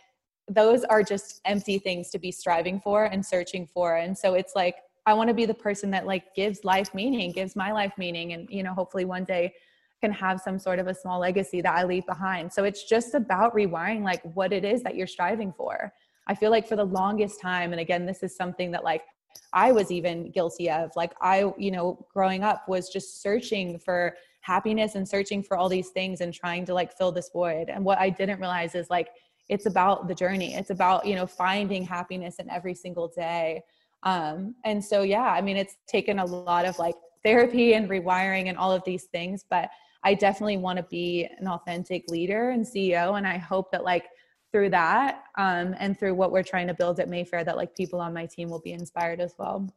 those are just empty things to be striving for and searching for. And so it's like, I want to be the person that like gives life meaning, gives my life meaning. And, you know, hopefully one day can have some sort of a small legacy that I leave behind. So it's just about rewiring like what it is that you're striving for. I feel like for the longest time, and again, this is something that like I was even guilty of, like I, you know, growing up was just searching for happiness and searching for all these things and trying to like fill this void. And what I didn't realize is like, it's about the journey. It's about, you know, finding happiness in every single day. Um, and so, yeah, I mean, it's taken a lot of like therapy and rewiring and all of these things, but I definitely want to be an authentic leader and C E O. And I hope that like through that, um, and through what we're trying to build at Mayfair, that like people on my team will be inspired as well.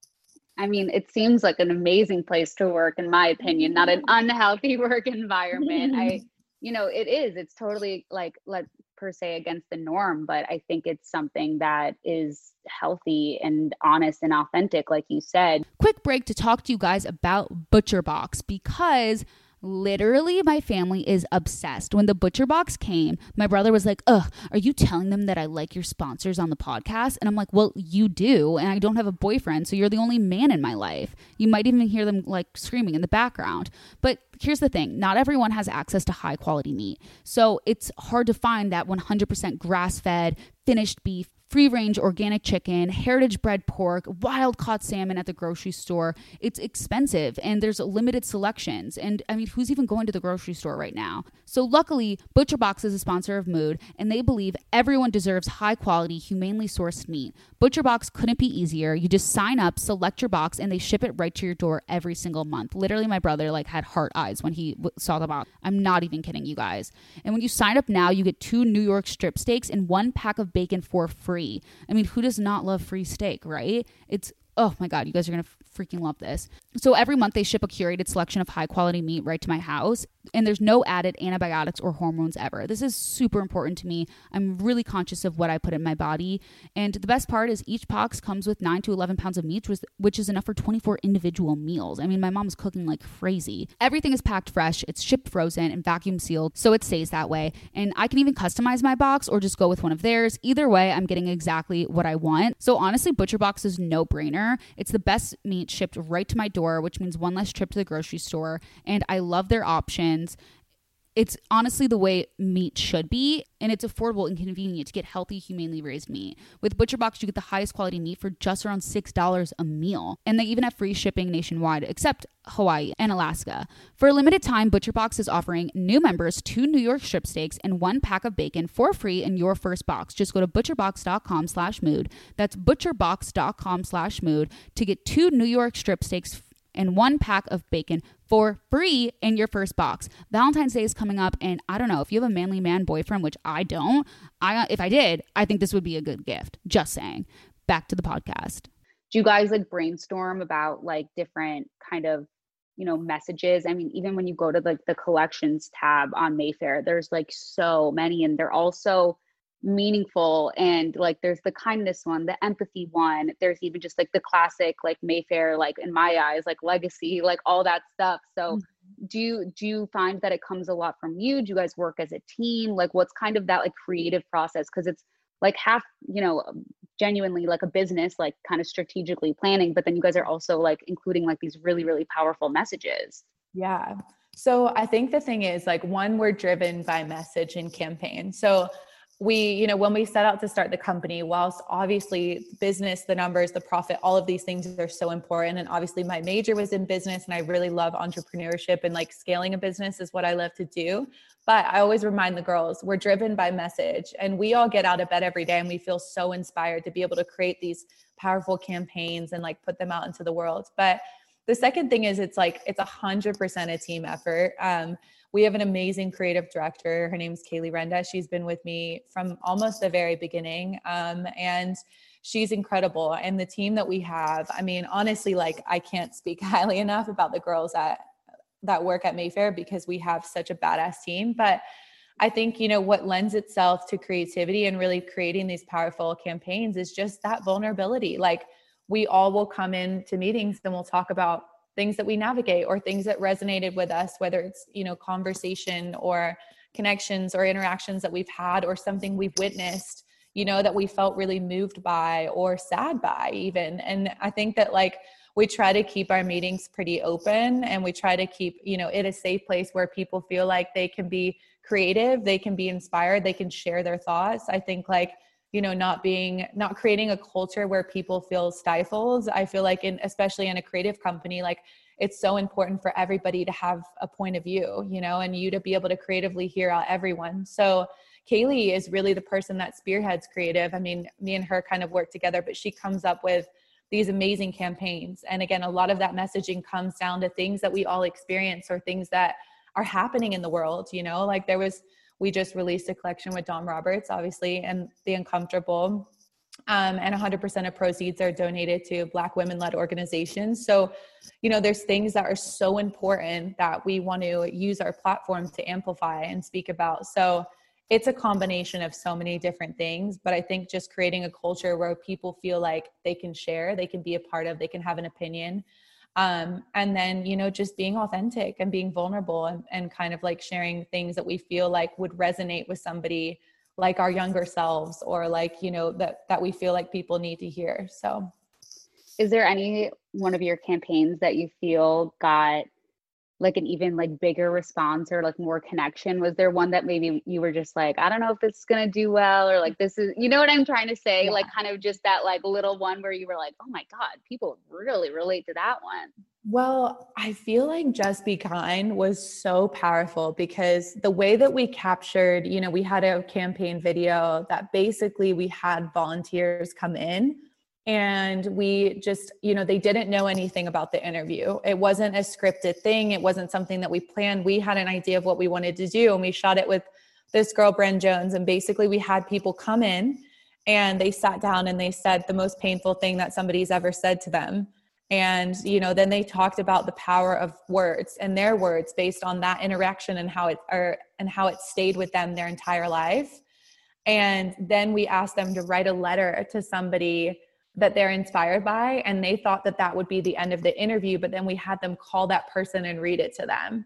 I mean, it seems like an amazing place to work, in my opinion, not an unhealthy work environment. I, you know, it is, it's totally like, let per se against the norm, but I think it's something that is healthy and honest and authentic, like you said. Quick break to talk to you guys about ButcherBox, because literally my family is obsessed. When the ButcherBox came, my brother was like, ugh, are you telling them that I like your sponsors on the podcast? And I'm like, well, you do. And I don't have a boyfriend, so you're the only man in my life. You might even hear them like screaming in the background. But here's the thing. Not everyone has access to high quality meat. So it's hard to find that one hundred percent grass-fed, finished beef, free-range organic chicken, heritage bred pork, wild-caught salmon at the grocery store. It's expensive, and there's limited selections. And I mean, who's even going to the grocery store right now? So luckily, ButcherBox is a sponsor of Mood, and they believe everyone deserves high-quality, humanely sourced meat. ButcherBox couldn't be easier. You just sign up, select your box, and they ship it right to your door every single month. Literally, my brother like had heart eyes when he w- saw the box. I'm not even kidding you guys. And when you sign up now, you get two New York strip steaks and one pack of bacon for free. I mean, who does not love free steak, right? It's, oh my God, you guys are going to freaking love this. So every month they ship a curated selection of high quality meat right to my house, and there's no added antibiotics or hormones ever. This is super important to me. I'm really conscious of what I put in my body. And the best part is each box comes with nine to eleven pounds of meat, which is enough for twenty-four individual meals. I mean, my mom's cooking like crazy. Everything is packed fresh. It's shipped frozen and vacuum sealed, so it stays that way. And I can even customize my box or just go with one of theirs. Either way, I'm getting exactly what I want. So honestly, ButcherBox is no brainer. It's the best meat shipped right to my door, which means one less trip to the grocery store. And I love their options. It's honestly the way meat should be, and it's affordable and convenient to get healthy, humanely raised meat. With ButcherBox, you get the highest quality meat for just around six dollars a meal. And they even have free shipping nationwide, except Hawaii and Alaska. For a limited time, ButcherBox is offering new members two New York strip steaks and one pack of bacon for free in your first box. Just go to butcherbox.com slash mood. That's butcherbox.com slash mood to get two New York strip steaks and one pack of bacon for free in your first box. Valentine's Day is coming up, and I don't know, if you have a manly man boyfriend, which I don't, I if I did, I think this would be a good gift. Just saying. Back to the podcast. Do you guys like brainstorm about like different kind of, you know, messages? I mean, even when you go to like the collections tab on Mayfair, there's like so many, and they're all so meaningful. And like there's the kindness one, the empathy one, there's even just like the classic like Mayfair, like in my eyes, like legacy, like all that stuff. So mm-hmm. do you do you find that it comes a lot from you? Do you guys work as a team? Like what's kind of that like creative process? Because it's like half, you know, genuinely like a business, like kind of strategically planning, but then you guys are also like including like these really, really powerful messages. Yeah. So I think the thing is like, one, we're driven by message and campaign. So we, you know, when we set out to start the company, whilst obviously business, the numbers, the profit, all of these things are so important. And obviously my major was in business, and I really love entrepreneurship, and like scaling a business is what I love to do. But I always remind the girls, we're driven by message, and we all get out of bed every day and we feel so inspired to be able to create these powerful campaigns and like put them out into the world. But the second thing is it's like, it's a hundred percent a team effort. Um, We have an amazing creative director. Her name's Kaylee Renda. She's been with me from almost the very beginning. Um, and she's incredible. And the team that we have, I mean, honestly, like I can't speak highly enough about the girls that, that work at Mayfair, because we have such a badass team. But I think, you know, what lends itself to creativity and really creating these powerful campaigns is just that vulnerability. Like we all will come into meetings and we'll talk about things that we navigate or things that resonated with us, whether it's, you know, conversation or connections or interactions that we've had or something we've witnessed, you know, that we felt really moved by or sad by even. And I think that like, we try to keep our meetings pretty open, and we try to keep, you know, it a safe place where people feel like they can be creative, they can be inspired, they can share their thoughts. I think like, you know, not being, not creating a culture where people feel stifled. I feel like in, especially in a creative company, like it's so important for everybody to have a point of view, you know, and you to be able to creatively hear out everyone. So Kaylee is really the person that spearheads creative. I mean, me and her kind of work together, but she comes up with these amazing campaigns. And again, a lot of that messaging comes down to things that we all experience or things that are happening in the world, you know, like there was, we just released a collection with Dom Roberts, obviously, and The Uncomfortable. Um, and one hundred percent of proceeds are donated to Black women-led organizations. So, you know, there's things that are so important that we want to use our platform to amplify and speak about. So it's a combination of so many different things, but I think just creating a culture where people feel like they can share, they can be a part of, they can have an opinion. Um, and then, you know, just being authentic and being vulnerable and, and kind of like sharing things that we feel like would resonate with somebody like our younger selves, or like, you know, that, that we feel like people need to hear. So is there any one of your campaigns that you feel got like an even like bigger response or like more connection? Was there one that maybe you were just like, I don't know if this is going to do well, or like this is, you know what I'm trying to say? Yeah. Like kind of just that like little one where you were like, oh my God, people really relate to that one. Well, I feel like Just Be Kind was so powerful because the way that we captured, you know, we had a campaign video that basically we had volunteers come in and we just, you know, they didn't know anything about the interview. It wasn't a scripted thing. It wasn't something that we planned. We had an idea of what we wanted to do, and we shot it with this girl, Bren Jones. And basically we had people come in and they sat down and they said the most painful thing that somebody's ever said to them. And, you know, then they talked about the power of words and their words based on that interaction and how it, or, and how it stayed with them their entire life. And then we asked them to write a letter to somebody that they're inspired by. And they thought that that would be the end of the interview, but then we had them call that person and read it to them.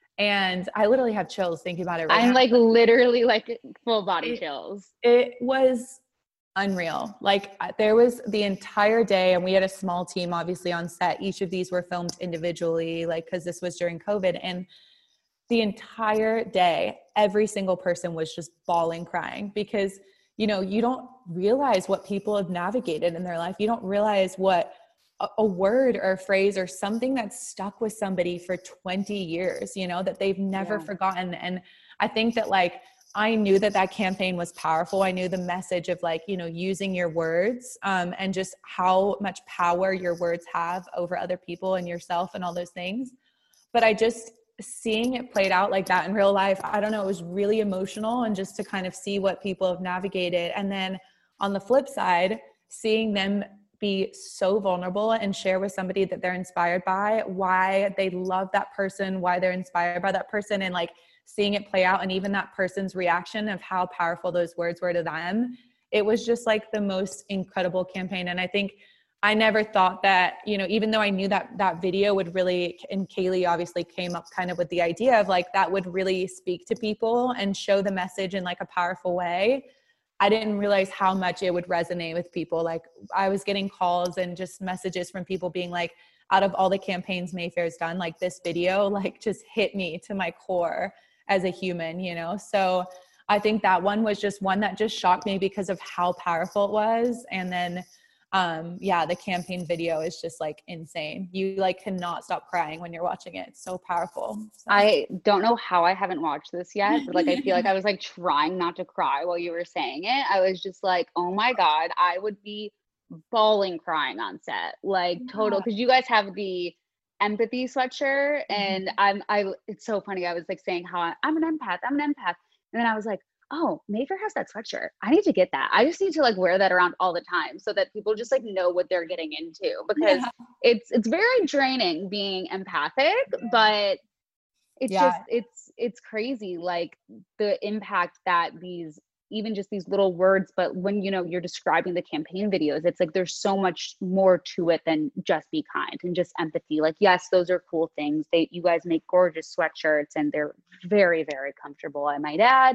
And I literally have chills thinking about it right I'm now. like literally like full body it, chills. It was unreal. Like there was the entire day, and we had a small team obviously on set. Each of these were filmed individually, like, because this was during COVID. And the entire day, every single person was just bawling, crying, because, you know, you don't realize what people have navigated in their life. You don't realize what a, a word or a phrase or something that's stuck with somebody for twenty years, you know, that they've never yeah. forgotten. And I think that like, I knew that that campaign was powerful. I knew the message of like, you know, using your words um, and just how much power your words have over other people and yourself and all those things. But I just, seeing it played out like that in real life, I don't know, it was really emotional, and just to kind of see what people have navigated. And then on the flip side, seeing them be so vulnerable and share with somebody that they're inspired by, why they love that person, why they're inspired by that person, and like seeing it play out, and even that person's reaction of how powerful those words were to them. It was just like the most incredible campaign. And I think I never thought that, you know, even though I knew that that video would really, and Kaylee obviously came up kind of with the idea of like, that would really speak to people and show the message in like a powerful way. I didn't realize how much it would resonate with people. Like I was getting calls and just messages from people being like, out of all the campaigns Mayfair's done, like this video, like just hit me to my core as a human, you know? So I think that one was just one that just shocked me because of how powerful it was. And then, um, yeah, the campaign video is just like insane. You like cannot stop crying when you're watching it. It's so powerful. So. I don't know how I haven't watched this yet, but like, I feel like I was like trying not to cry while you were saying it. I was just like, oh my God, I would be bawling crying on set, like total. Cause you guys have the empathy sweatshirt, and I'm, I, it's so funny. I was like saying how I, I'm an empath, I'm an empath. And then I was like, oh, Mayfair has that sweatshirt. I need to get that. I just need to like wear that around all the time so that people just like know what they're getting into, because yeah. it's, it's very draining being empathic, but it's yeah. just, it's, it's crazy. Like the impact that these, even just these little words, but when, you know, you're describing the campaign videos, it's like, there's so much more to it than just be kind and just empathy. Like, yes, those are cool things. They, you guys make gorgeous sweatshirts and they're very, very comfortable, I might add.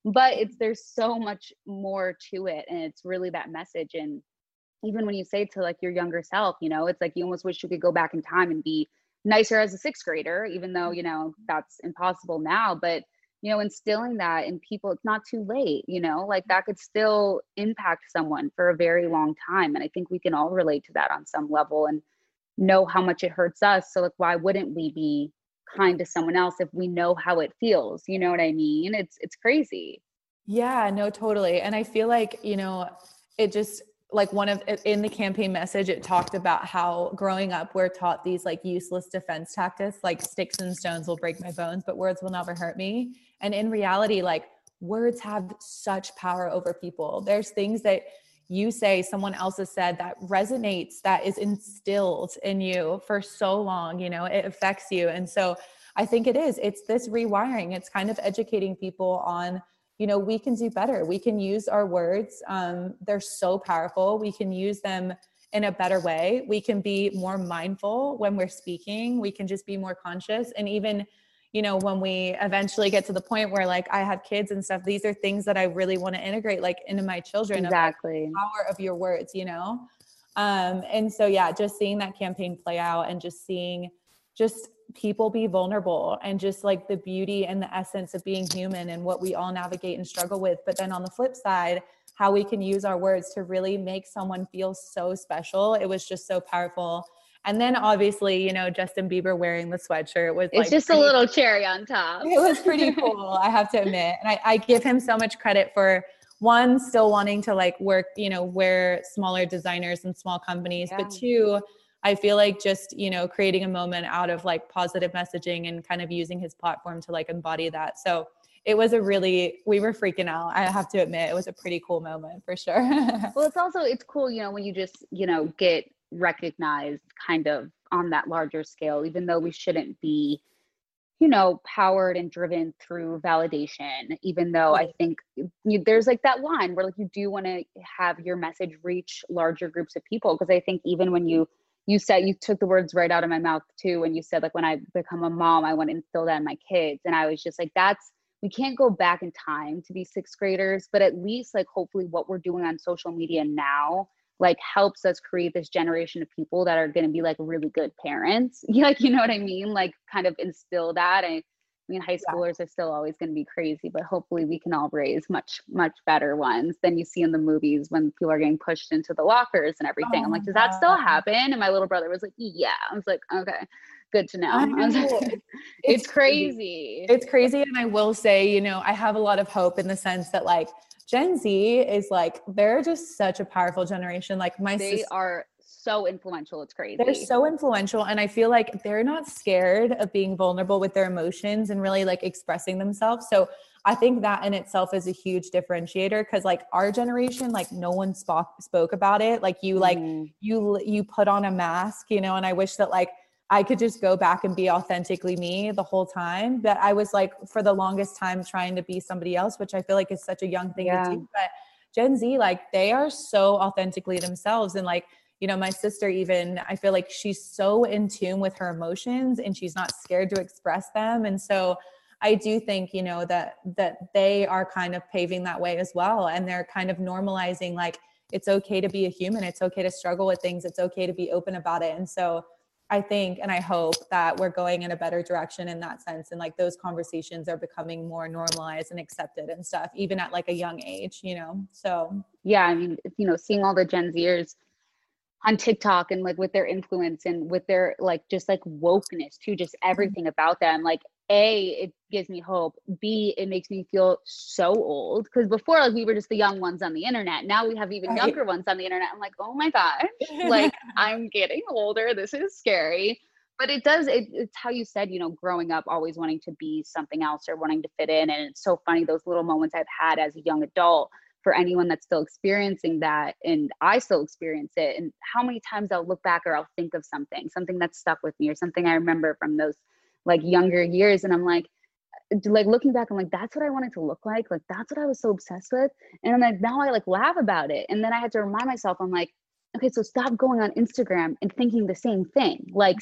but it's, there's so much more to it. And it's really that message. And even when you say to like your younger self, you know, it's like, you almost wish you could go back in time and be nicer as a sixth grader, even though, you know, that's impossible now. But, you know, instilling that in people, it's not too late, you know, like that could still impact someone for a very long time. And I think we can all relate to that on some level and know how much it hurts us. So like, why wouldn't we be kind to someone else if we know how it feels? You know what I mean? It's, it's crazy. Yeah, no, totally. And I feel like, you know, it just, like one of in the campaign message, it talked about how growing up, we're taught these like useless defense tactics, like sticks and stones will break my bones, but words will never hurt me. And in reality, like words have such power over people. There's things that you say, someone else has said that resonates, that is instilled in you for so long, you know, it affects you. And so I think it is, it's this rewiring. It's kind of educating people on, you know, we can do better. We can use our words. Um, they're so powerful. We can use them in a better way. We can be more mindful when we're speaking. We can just be more conscious. And even, you know, when we eventually get to the point where like I have kids and stuff, these are things that I really want to integrate like into my children. Exactly. Of, like, the power of your words, you know? Um, and so, yeah, just seeing that campaign play out and just seeing just people be vulnerable and just like the beauty and the essence of being human and what we all navigate and struggle with. But then on the flip side, how we can use our words to really make someone feel so special. It was just so powerful. And then obviously, you know, Justin Bieber wearing the sweatshirt was it's like just pretty, a little cherry on top. It was pretty cool, I have to admit. And I, I give him so much credit for one, still wanting to like work, you know, wear smaller designers and small companies, yeah. But two, I feel like just, you know, creating a moment out of like positive messaging and kind of using his platform to like embody that. So it was a really, we were freaking out. I have to admit, it was a pretty cool moment for sure. Well, it's also, it's cool, you know, when you just, you know, get recognized kind of on that larger scale, even though we shouldn't be, you know, powered and driven through validation, even though I think you, there's like that line where like you do want to have your message reach larger groups of people. Because I think even when you, you said, you took the words right out of my mouth too, when you said like, when I become a mom, I want to instill that in my kids. And I was just like, that's, we can't go back in time to be sixth graders, but at least like hopefully what we're doing on social media now like helps us create this generation of people that are going to be like really good parents. Like, you know what I mean? Like kind of instill that. I, I mean, high schoolers yeah. are still always going to be crazy, but hopefully we can all raise much, much better ones than you see in the movies when people are getting pushed into the lockers and everything. Oh I'm like, does God. that still happen? And my little brother was like, yeah. I was like, okay, good to know. I I was like, it's, it's crazy. It's crazy. And I will say, you know, I have a lot of hope in the sense that like Gen Z is like, they're just such a powerful generation. Like my they sister, are so influential. It's crazy. They're so influential. And I feel like they're not scared of being vulnerable with their emotions and really like expressing themselves. So I think that in itself is a huge differentiator. Cause like our generation, like no one spoke, spoke about it. Like you, mm. like you, you put on a mask, you know, and I wish that like, I could just go back and be authentically me the whole time. But I was like, for the longest time trying to be somebody else, which I feel like is such a young thing yeah. to do. But Gen Z, like they are so authentically themselves. And like, you know, my sister even, I feel like she's so in tune with her emotions and she's not scared to express them. And so I do think, you know, that, that they are kind of paving that way as well. And they're kind of normalizing, like, it's okay to be a human. It's okay to struggle with things. It's okay to be open about it. And so I think, and I hope that we're going in a better direction in that sense. And like those conversations are becoming more normalized and accepted and stuff, even at like a young age, you know? So, yeah, I mean, you know, seeing all the Gen Zers on TikTok and like with their influence and with their like, just like wokeness too, just everything about them, like A, it gives me hope. B, it makes me feel so old. Cause before like we were just the young ones on the internet. Now we have even right. younger ones on the internet. I'm like, oh my gosh, like I'm getting older. This is scary. But it does, it, it's how you said, you know, growing up, always wanting to be something else or wanting to fit in. And it's so funny, those little moments I've had as a young adult, for anyone that's still experiencing that, and I still experience it, and how many times I'll look back or I'll think of something, something that stuck with me or something I remember from those like younger years. And I'm like, like looking back, I'm like, that's what I wanted to look like. Like, that's what I was so obsessed with. And I'm like, now I like laugh about it. And then I had to remind myself, I'm like, okay, so stop going on Instagram and thinking the same thing. Like,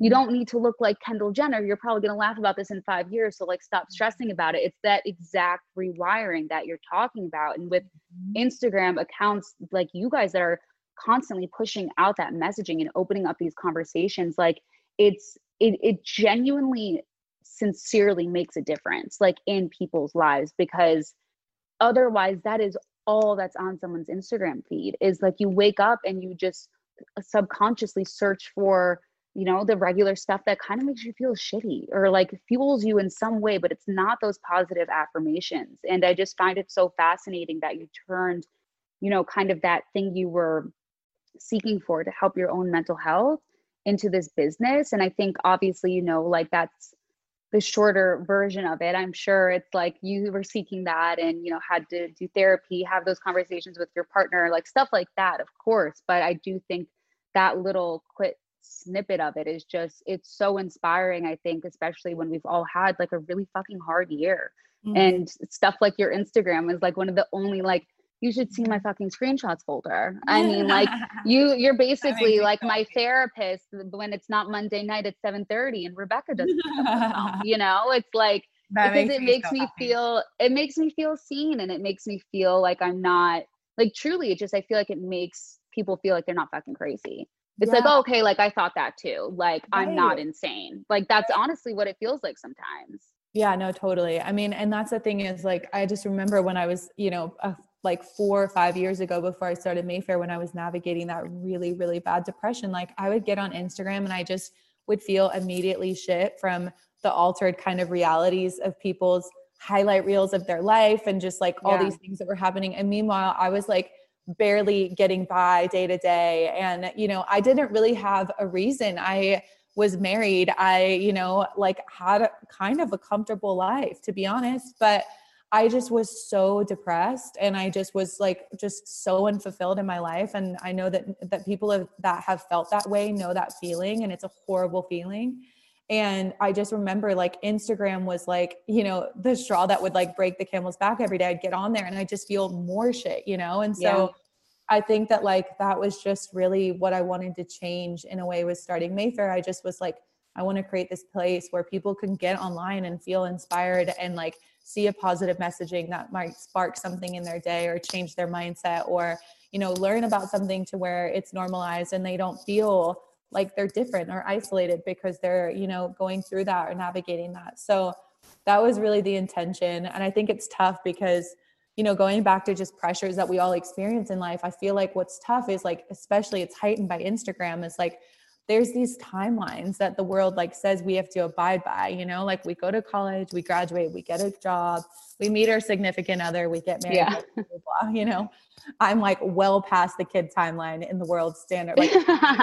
you don't need to look like Kendall Jenner. You're probably going to laugh about this in five years. So like, stop stressing about it. It's that exact rewiring that you're talking about. And with Instagram accounts like you guys that are constantly pushing out that messaging and opening up these conversations, like it's, it, it genuinely, sincerely makes a difference, like in people's lives, because otherwise that is all that's on someone's Instagram feed, is like you wake up and you just subconsciously search for, you know, the regular stuff that kind of makes you feel shitty or like fuels you in some way, but it's not those positive affirmations. And I just find it so fascinating that you turned, you know, kind of that thing you were seeking for to help your own mental health into this business. And I think obviously, you know, like that's the shorter version of it. I'm sure it's like you were seeking that and, you know, had to do therapy, have those conversations with your partner, like stuff like that, of course. But I do think that little quick snippet of it is just, it's so inspiring, I think, especially when we've all had like a really fucking hard year. Mm-hmm. And stuff like your Instagram is like one of the only, like, you should see my fucking screenshots folder. I mean, like you, you're basically like so my therapist when it's not Monday night at seven thirty and Rebecca doesn't pick up the phone, you know, it's like, that because makes it makes me, so me feel, it makes me feel seen, and it makes me feel like I'm not, like, truly, it just, I feel like it makes people feel like they're not fucking crazy. It's yeah. like, oh, okay, like I thought that too. Like, right. I'm not insane. Like, that's honestly what it feels like sometimes. Yeah, no, totally. I mean, and that's the thing is like, I just remember when I was, you know, uh, like four or five years ago before I started Mayfair, when I was navigating that really, really bad depression, like I would get on Instagram and I just would feel immediately shit from the altered kind of realities of people's highlight reels of their life and just like all yeah. these things that were happening. And meanwhile, I was like barely getting by day to day. And, you know, I didn't really have a reason. I was married. I, you know, like had a, kind of a comfortable life, to be honest, but I just was so depressed and I just was like, just so unfulfilled in my life. And I know that, that people have, that have felt that way know that feeling, and it's a horrible feeling. And I just remember like Instagram was like, you know, the straw that would like break the camel's back every day. I'd get on there and I just feel more shit, you know? And so yeah. I think that like, that was just really what I wanted to change in a way with starting Mayfair. I just was like, I want to create this place where people can get online and feel inspired and like see a positive messaging that might spark something in their day or change their mindset, or, you know, learn about something to where it's normalized and they don't feel like they're different or isolated because they're, you know, going through that or navigating that. So that was really the intention. And I think it's tough because, you know, going back to just pressures that we all experience in life, I feel like what's tough is like, especially it's heightened by Instagram, is like, there's these timelines that the world like says we have to abide by, you know, like we go to college, we graduate, we get a job, we meet our significant other, we get married, yeah. blah, blah, blah, you know. I'm like well past the kid timeline in the world standard. Like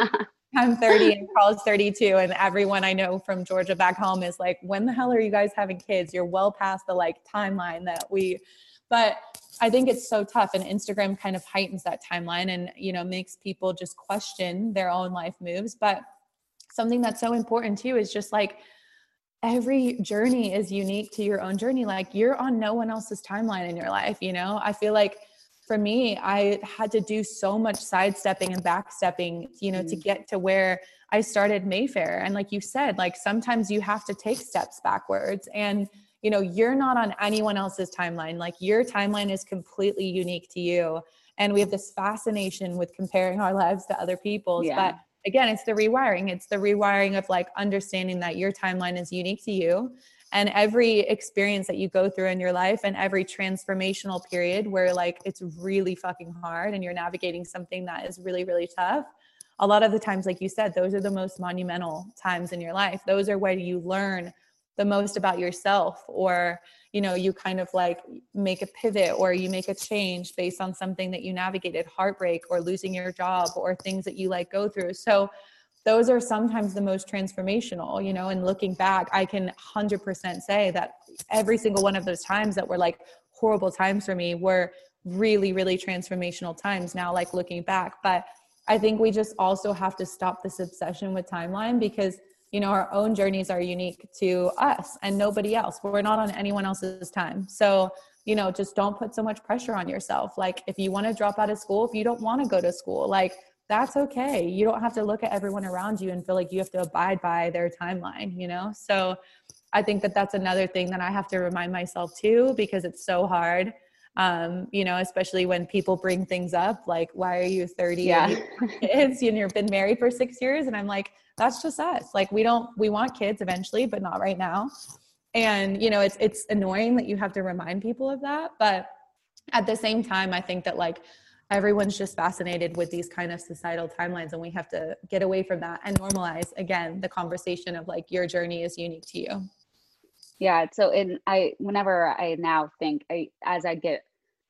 I'm thirty and Carl's thirty-two, and everyone I know from Georgia back home is like, when the hell are you guys having kids? You're well past the like timeline that we, but I think it's so tough, and Instagram kind of heightens that timeline and, you know, makes people just question their own life moves. But something that's so important too is just like every journey is unique to your own journey. Like you're on no one else's timeline in your life. You know, I feel like for me, I had to do so much sidestepping and backstepping, you know, mm. to get to where I started Mayfair. And like you said, like sometimes you have to take steps backwards, and you know, you're not on anyone else's timeline. Like your timeline is completely unique to you. And we have this fascination with comparing our lives to other people's. Yeah. But again, it's the rewiring. It's the rewiring of like understanding that your timeline is unique to you. And every experience that you go through in your life and every transformational period where like it's really fucking hard and you're navigating something that is really, really tough. A lot of the times, like you said, those are the most monumental times in your life. Those are where you learn the most about yourself, or, you know, you kind of like make a pivot or you make a change based on something that you navigated, heartbreak or losing your job or things that you like go through. So those are sometimes the most transformational, you know, and looking back, I can one hundred percent say that every single one of those times that were like horrible times for me were really, really transformational times now, like looking back. But I think we just also have to stop this obsession with timeline, because you know, our own journeys are unique to us and nobody else. We're not on anyone else's time. So, you know, just don't put so much pressure on yourself. Like if you want to drop out of school, if you don't want to go to school, like that's okay. You don't have to look at everyone around you and feel like you have to abide by their timeline, you know? So I think that that's another thing that I have to remind myself too, because it's so hard. Um, you know, especially when people bring things up, like, why are you thirty Yeah. and you have kids and you've been married for six years? And I'm like, that's just us. Like, we don't, we want kids eventually, but not right now. And, you know, it's, it's annoying that you have to remind people of that. But at the same time, I think that like everyone's just fascinated with these kind of societal timelines, and we have to get away from that and normalize again, the conversation of like, your journey is unique to you. Yeah. So in, I, whenever I now think I, as I get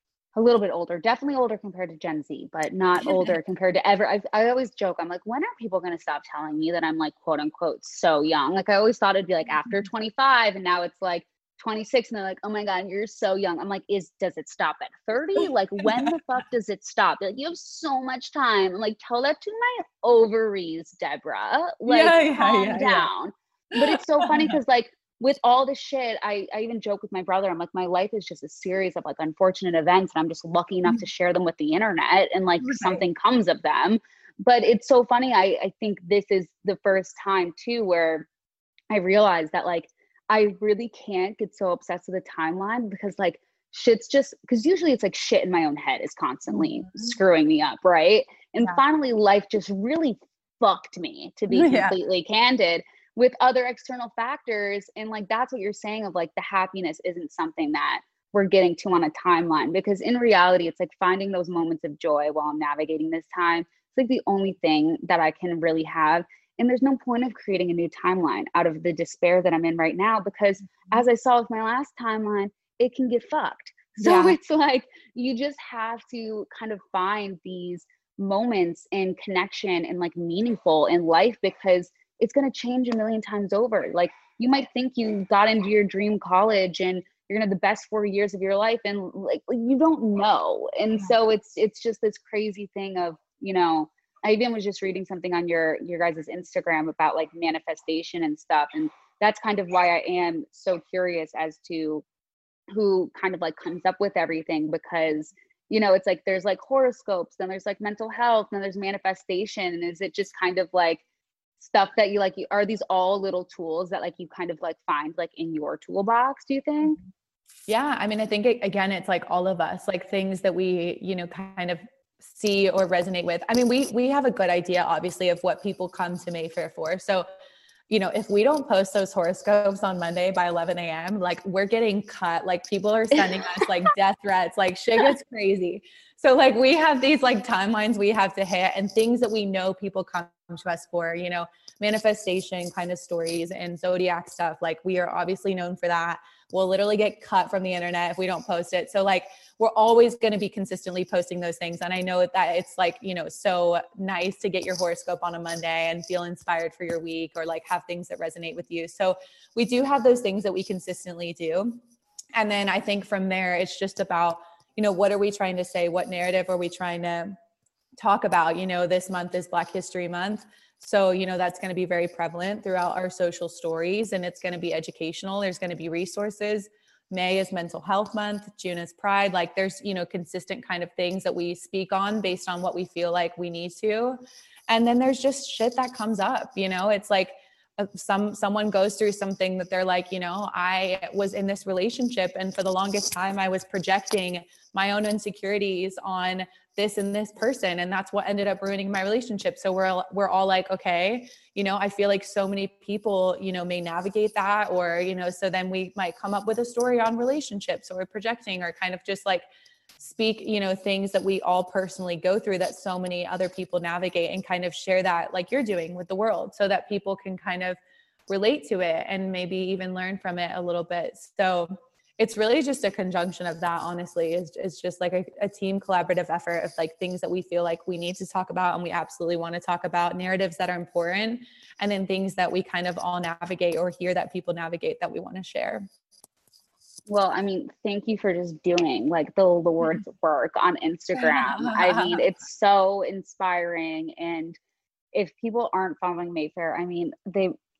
a little bit older, definitely older compared to Gen Z, but not older compared to ever. I, I always joke, I'm like, when are people going to stop telling me that I'm like, quote unquote, so young? Like I always thought it'd be like after twenty-five, and now it's like twenty-six, and they're like, oh my God, you're so young. I'm like, is, does it stop at thirty? Like when the fuck does it stop? They're like, you have so much time. I'm like, tell that to my ovaries, Deborah. Like yeah, yeah, calm yeah, down. Yeah. But it's so funny because like, with all this shit, I, I even joke with my brother. I'm like, my life is just a series of like unfortunate events, and I'm just lucky enough to share them with the internet, and like right. something comes of them. But it's so funny. I, I think this is the first time too, where I realized that like, I really can't get so obsessed with the timeline, because like shit's just, because usually it's like shit in my own head is constantly mm-hmm. screwing me up. Right. And yeah. finally life just really fucked me, to be yeah. completely candid, with other external factors. And like, that's what you're saying of like, the happiness isn't something that we're getting to on a timeline, because in reality, it's like finding those moments of joy while I'm navigating this time. It's like the only thing that I can really have. And there's no point of creating a new timeline out of the despair that I'm in right now, because as I saw with my last timeline, it can get fucked. So yeah. it's like, you just have to kind of find these moments in connection and like meaningful in life, because it's going to change a million times over. Like you might think you got into your dream college and you're going to have the best four years of your life, and like, you don't know. And so it's, it's just this crazy thing of, you know, I even was just reading something on your, your guys' Instagram about like manifestation and stuff. And that's kind of why I am so curious as to who kind of like comes up with everything, because, you know, it's like, there's like horoscopes, then there's like mental health, then there's manifestation. And is it just kind of like stuff that you like, you, are these all little tools that like you kind of like find like in your toolbox, do you think? Yeah. I mean, I think it, again, it's like all of us, like things that we, you know, kind of see or resonate with. I mean, we, we have a good idea, obviously, of what people come to Mayfair for. So, you know, if we don't post those horoscopes on Monday by eleven a.m., like we're getting cut, like people are sending us like death threats, like shit gets crazy. So like we have these like timelines we have to hit, and things that we know people come to us for, you know, manifestation kind of stories and zodiac stuff. Like we are obviously known for that. We'll literally get cut from the internet if we don't post it. So like, we're always going to be consistently posting those things. And I know that it's like, you know, so nice to get your horoscope on a Monday and feel inspired for your week, or like have things that resonate with you. So we do have those things that we consistently do. And then I think from there, it's just about, you know, what are we trying to say? What narrative are we trying to talk about? You know, this month is Black History Month. So, you know, that's going to be very prevalent throughout our social stories, and it's going to be educational. There's going to be resources. May is Mental Health Month. June is Pride. Like there's, you know, consistent kind of things that we speak on based on what we feel like we need to. And then there's just shit that comes up, you know, it's like uh, some, someone goes through something that they're like, you know, I was in this relationship, and for the longest time I was projecting my own insecurities on this and this person, and that's what ended up ruining my relationship. So we're we're all like, okay, you know, I feel like so many people, you know, may navigate that, or, you know, so then we might come up with a story on relationships, or projecting, or kind of just like speak, you know, things that we all personally go through that so many other people navigate, and kind of share that like you're doing with the world, so that people can kind of relate to it and maybe even learn from it a little bit. So it's really just a conjunction of that, honestly. It's, it's just like a, a team collaborative effort of like things that we feel like we need to talk about and we absolutely want to talk about, narratives that are important, and then things that we kind of all navigate or hear that people navigate that we want to share. Well, I mean, thank you for just doing like the Lord's work on Instagram. I mean, it's so inspiring. And if people aren't following Mayfair, I mean, they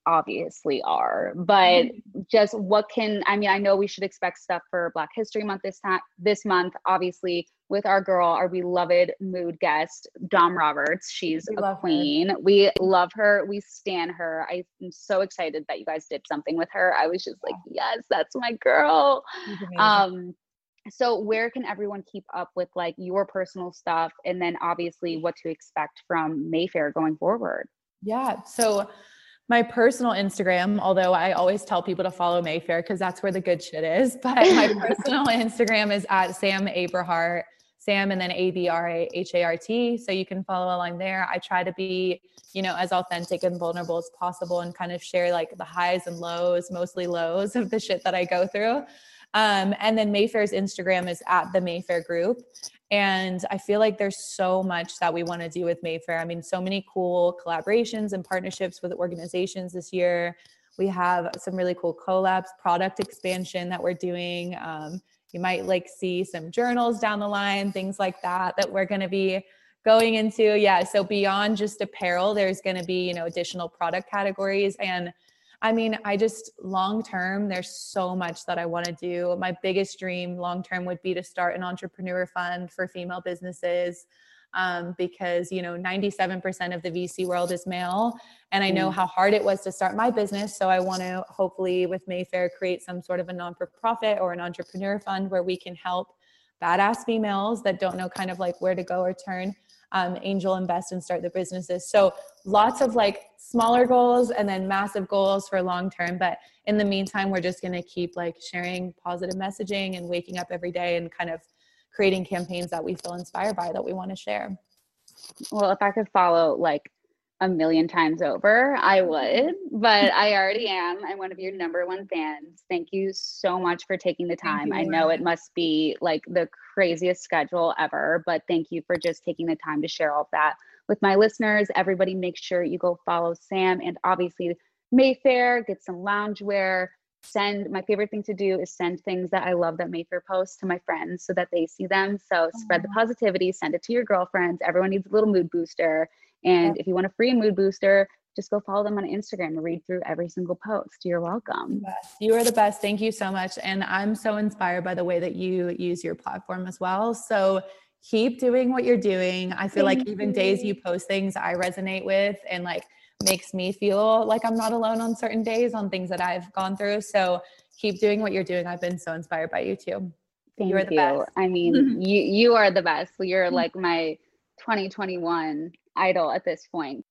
obviously are, but just what can, I mean, I know we should expect stuff for Black History Month this time, this month, obviously with our girl, our beloved mood guest, Dom Roberts. She's We a love her. queen. We love her. We stan her. I am so excited that you guys did something with her. I was just like, yes, that's my girl. She's amazing. Um, so where can everyone keep up with like your personal stuff, and then obviously what to expect from Mayfair going forward? Yeah. So my personal Instagram, although I always tell people to follow Mayfair because that's where the good shit is, but my personal Instagram is at Sam Abrahart, Sam and then A B R A H A R T. So you can follow along there. I try to be, you know, as authentic and vulnerable as possible and kind of share like the highs and lows, mostly lows of the shit that I go through. Um, and then Mayfair's Instagram is at the Mayfair Group. And I feel like there's so much that we want to do with Mayfair. I mean, so many cool collaborations and partnerships with organizations this year. We have some really cool collabs, product expansion that we're doing. Um, you might like see some journals down the line, things like that, that we're going to be going into. Yeah. So beyond just apparel, there's going to be, you know, additional product categories. And I mean, I just long-term, there's so much that I want to do. My biggest dream long-term would be to start an entrepreneur fund for female businesses. Um, because, you know, ninety-seven percent of the V C world is male. And I know how hard it was to start my business. So I want to hopefully with Mayfair create some sort of a non-for-profit or an entrepreneur fund where we can help badass females that don't know kind of like where to go or turn, um, angel invest and start their businesses. So lots of like smaller goals and then massive goals for long term. But in the meantime, we're just going to keep like sharing positive messaging and waking up every day and kind of creating campaigns that we feel inspired by that we want to share. Well, if I could follow like a million times over, I would, but I already am. I'm one of your number one fans. Thank you so much for taking the time. I know it must be like the craziest schedule ever, but thank you for just taking the time to share all of that with my listeners. Everybody make sure you go follow Sam and obviously Mayfair, get some loungewear. Send, my favorite thing to do is send things that I love that Mayfair posts to my friends so that they see them. So spread the positivity, send it to your girlfriends. Everyone needs a little mood booster. And if you want a free mood booster, just go follow them on Instagram and read through every single post. You're welcome. Yes, you are the best. Thank you so much. And I'm so inspired by the way that you use your platform as well. So keep doing what you're doing. I feel Thank like even you. days you post things I resonate with and like makes me feel like I'm not alone on certain days on things that I've gone through. So keep doing what you're doing. I've been so inspired by you too. Thank You're the you. best. I mean, you you are the best. You're like my twenty twenty-one idol at this point.